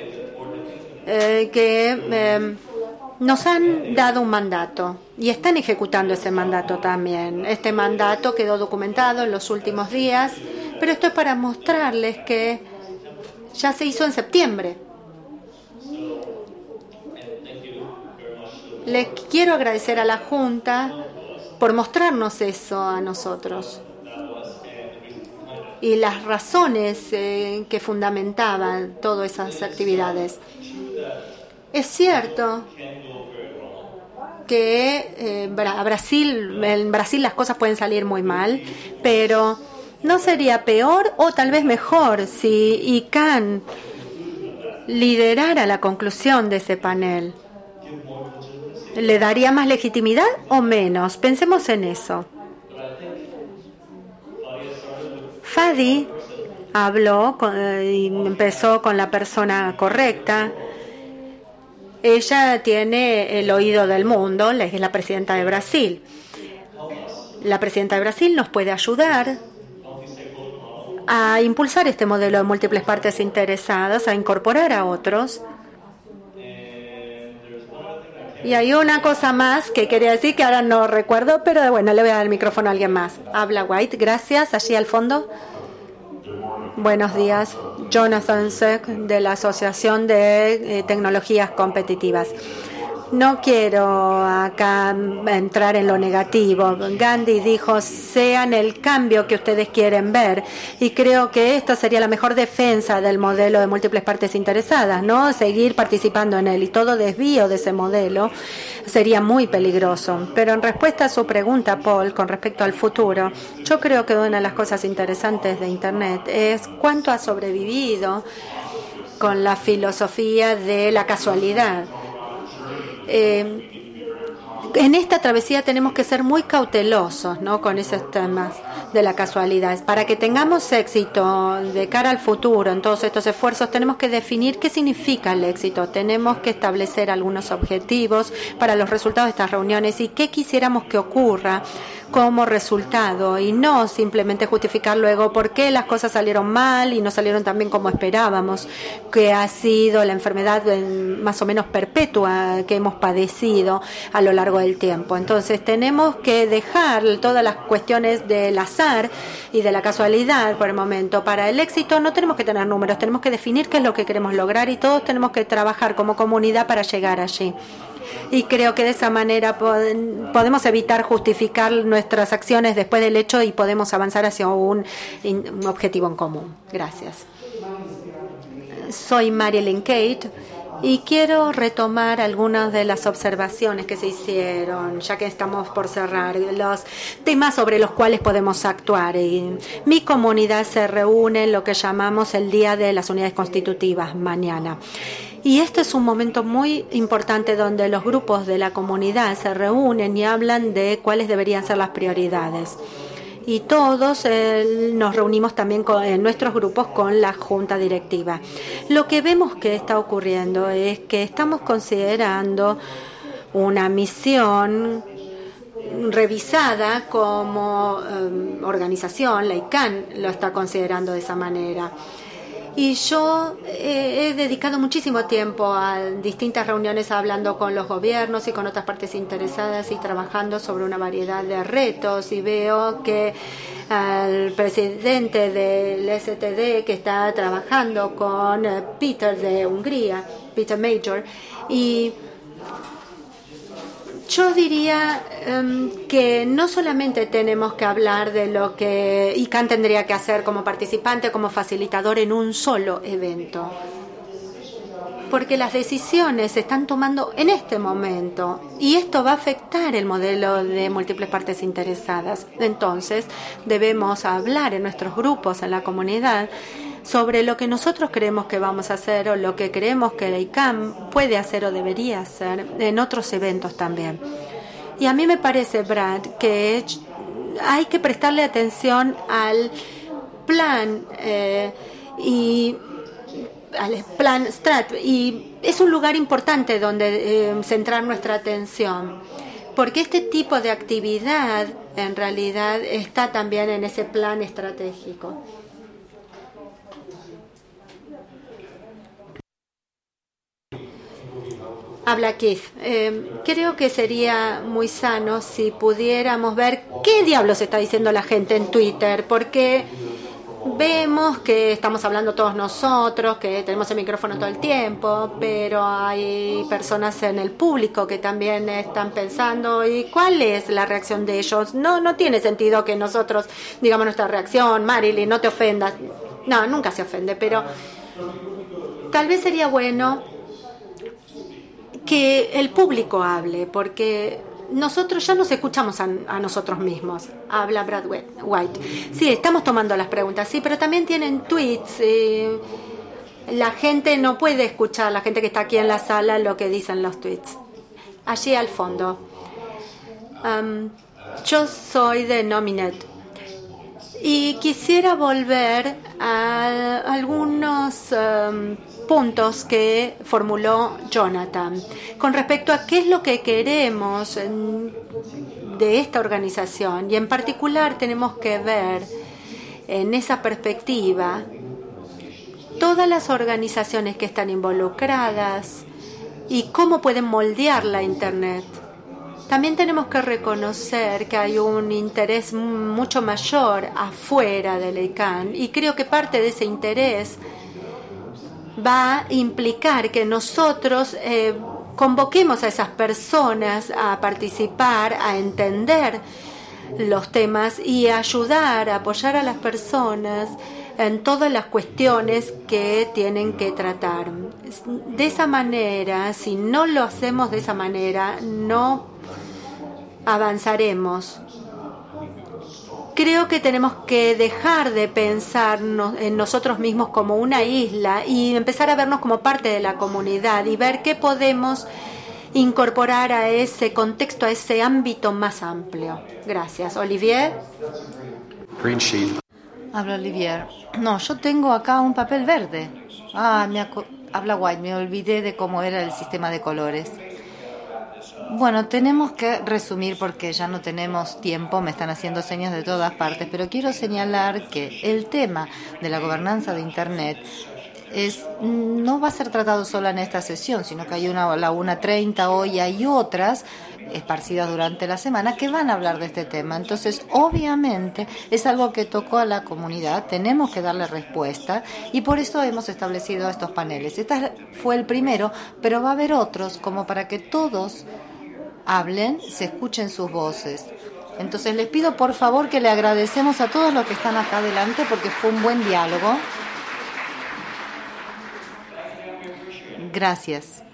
que nos han dado un mandato y están ejecutando ese mandato también. Este mandato quedó documentado en los últimos días, pero esto es para mostrarles que ya se hizo en septiembre. Les quiero agradecer a la Junta por mostrarnos eso a nosotros y las razones que fundamentaban todas esas actividades. Es cierto que en Brasil las cosas pueden salir muy mal, pero ¿no sería peor o tal vez mejor si ICANN liderara la conclusión de ese panel? ¿Le daría más legitimidad o menos? Pensemos en eso. Fadi habló y empezó con la persona correcta. Ella tiene el oído del mundo, es la presidenta de Brasil. La presidenta de Brasil nos puede ayudar a impulsar este modelo de múltiples partes interesadas, a incorporar a otros. Y hay una cosa más que quería decir que ahora no recuerdo, pero bueno, le voy a dar el micrófono a alguien más. Habla White, gracias. Allí al fondo. Buenos días. Jonathan Seck, de la Asociación de Tecnologías Competitivas. No quiero acá entrar en lo negativo. Gandhi dijo, sean el cambio que ustedes quieren ver. Y creo que esta sería la mejor defensa del modelo de múltiples partes interesadas, ¿no? Seguir participando en él. Y todo desvío de ese modelo sería muy peligroso. Pero en respuesta a su pregunta, Paul, con respecto al futuro, yo creo que una de las cosas interesantes de Internet es cuánto ha sobrevivido con la filosofía de la casualidad. en esta travesía tenemos que ser muy cautelosos, ¿no?, con esos temas de la casualidad. Para que tengamos éxito de cara al futuro en todos estos esfuerzos, tenemos que definir qué significa el éxito. Tenemos que establecer algunos objetivos para los resultados de estas reuniones y qué quisiéramos que ocurra como resultado, y no simplemente justificar luego por qué las cosas salieron mal y no salieron tan bien como esperábamos, que ha sido la enfermedad más o menos perpetua que hemos padecido a lo largo del tiempo. Entonces tenemos que dejar todas las cuestiones del azar y de la casualidad por el momento. Para el éxito no tenemos que tener números, tenemos que definir qué es lo que queremos lograr y todos tenemos que trabajar como comunidad para llegar allí. Y creo que de esa manera podemos evitar justificar nuestras acciones después del hecho y podemos avanzar hacia un objetivo en común. Gracias. Soy Marilyn Kate y quiero retomar algunas de las observaciones que se hicieron, ya que estamos por cerrar, los temas sobre los cuales podemos actuar. Y mi comunidad se reúne en lo que llamamos el Día de las Unidades Constitutivas, mañana. Y este es un momento muy importante donde los grupos de la comunidad se reúnen y hablan de cuáles deberían ser las prioridades. Y todos nos reunimos también en nuestros grupos con la junta directiva. Lo que vemos que está ocurriendo es que estamos considerando una misión revisada como organización. La ICANN lo está considerando de esa manera. Y yo he dedicado muchísimo tiempo a distintas reuniones hablando con los gobiernos y con otras partes interesadas y trabajando sobre una variedad de retos, y veo que el presidente del STD que está trabajando con Peter de Hungría, Peter Major, y yo diría que no solamente tenemos que hablar de lo que ICANN tendría que hacer como participante, como facilitador en un solo evento, porque las decisiones se están tomando en este momento y esto va a afectar el modelo de múltiples partes interesadas. Entonces, debemos hablar en nuestros grupos, en la comunidad, sobre lo que nosotros creemos que vamos a hacer o lo que creemos que la ICANN puede hacer o debería hacer en otros eventos también. Y a mí me parece, Brad, que hay que prestarle atención al plan y al plan STRAT, y es un lugar importante donde centrar nuestra atención, porque este tipo de actividad en realidad está también en ese plan estratégico. Habla Keith. Creo que sería muy sano si pudiéramos ver qué diablos está diciendo la gente en Twitter, porque vemos que estamos hablando todos nosotros, que tenemos el micrófono todo el tiempo, pero hay personas en el público que también están pensando, ¿y cuál es la reacción de ellos? No tiene sentido que nosotros digamos nuestra reacción. Marilyn, no te ofendas. No, nunca se ofende, pero tal vez sería bueno que el público hable, porque nosotros ya nos escuchamos a nosotros mismos. Habla Brad White. Sí, estamos tomando las preguntas, sí, pero también tienen tweets. La gente no puede escuchar, la gente que está aquí en la sala, lo que dicen los tweets. Allí al fondo. Yo soy de Nominet y quisiera volver a algunos puntos que formuló Jonathan con respecto a qué es lo que queremos de esta organización, y en particular tenemos que ver en esa perspectiva todas las organizaciones que están involucradas y cómo pueden moldear la Internet. También tenemos que reconocer que hay un interés mucho mayor afuera de la ICANN, y creo que parte de ese interés va a implicar que nosotros convoquemos a esas personas a participar, a entender los temas y a ayudar, a apoyar a las personas en todas las cuestiones que tienen que tratar. De esa manera, si no lo hacemos de esa manera, no avanzaremos. Creo que tenemos que dejar de pensar en nosotros mismos como una isla y empezar a vernos como parte de la comunidad y ver qué podemos incorporar a ese contexto, a ese ámbito más amplio. Gracias. Olivier. Green sheet. Habla Olivier. No, yo tengo acá un papel verde. Habla White, me olvidé de cómo era el sistema de colores. Bueno, tenemos que resumir porque ya no tenemos tiempo, me están haciendo señas de todas partes, pero quiero señalar que el tema de la gobernanza de Internet no va a ser tratado solo en esta sesión, sino que hay una a la 1:30 hoy, hay otras esparcidas durante la semana que van a hablar de este tema. Entonces, obviamente, es algo que tocó a la comunidad, tenemos que darle respuesta y por eso hemos establecido estos paneles. Este fue el primero, pero va a haber otros como para que todos hablen, se escuchen sus voces. Entonces, les pido por favor que le agradecemos a todos los que están acá adelante porque fue un buen diálogo. Gracias.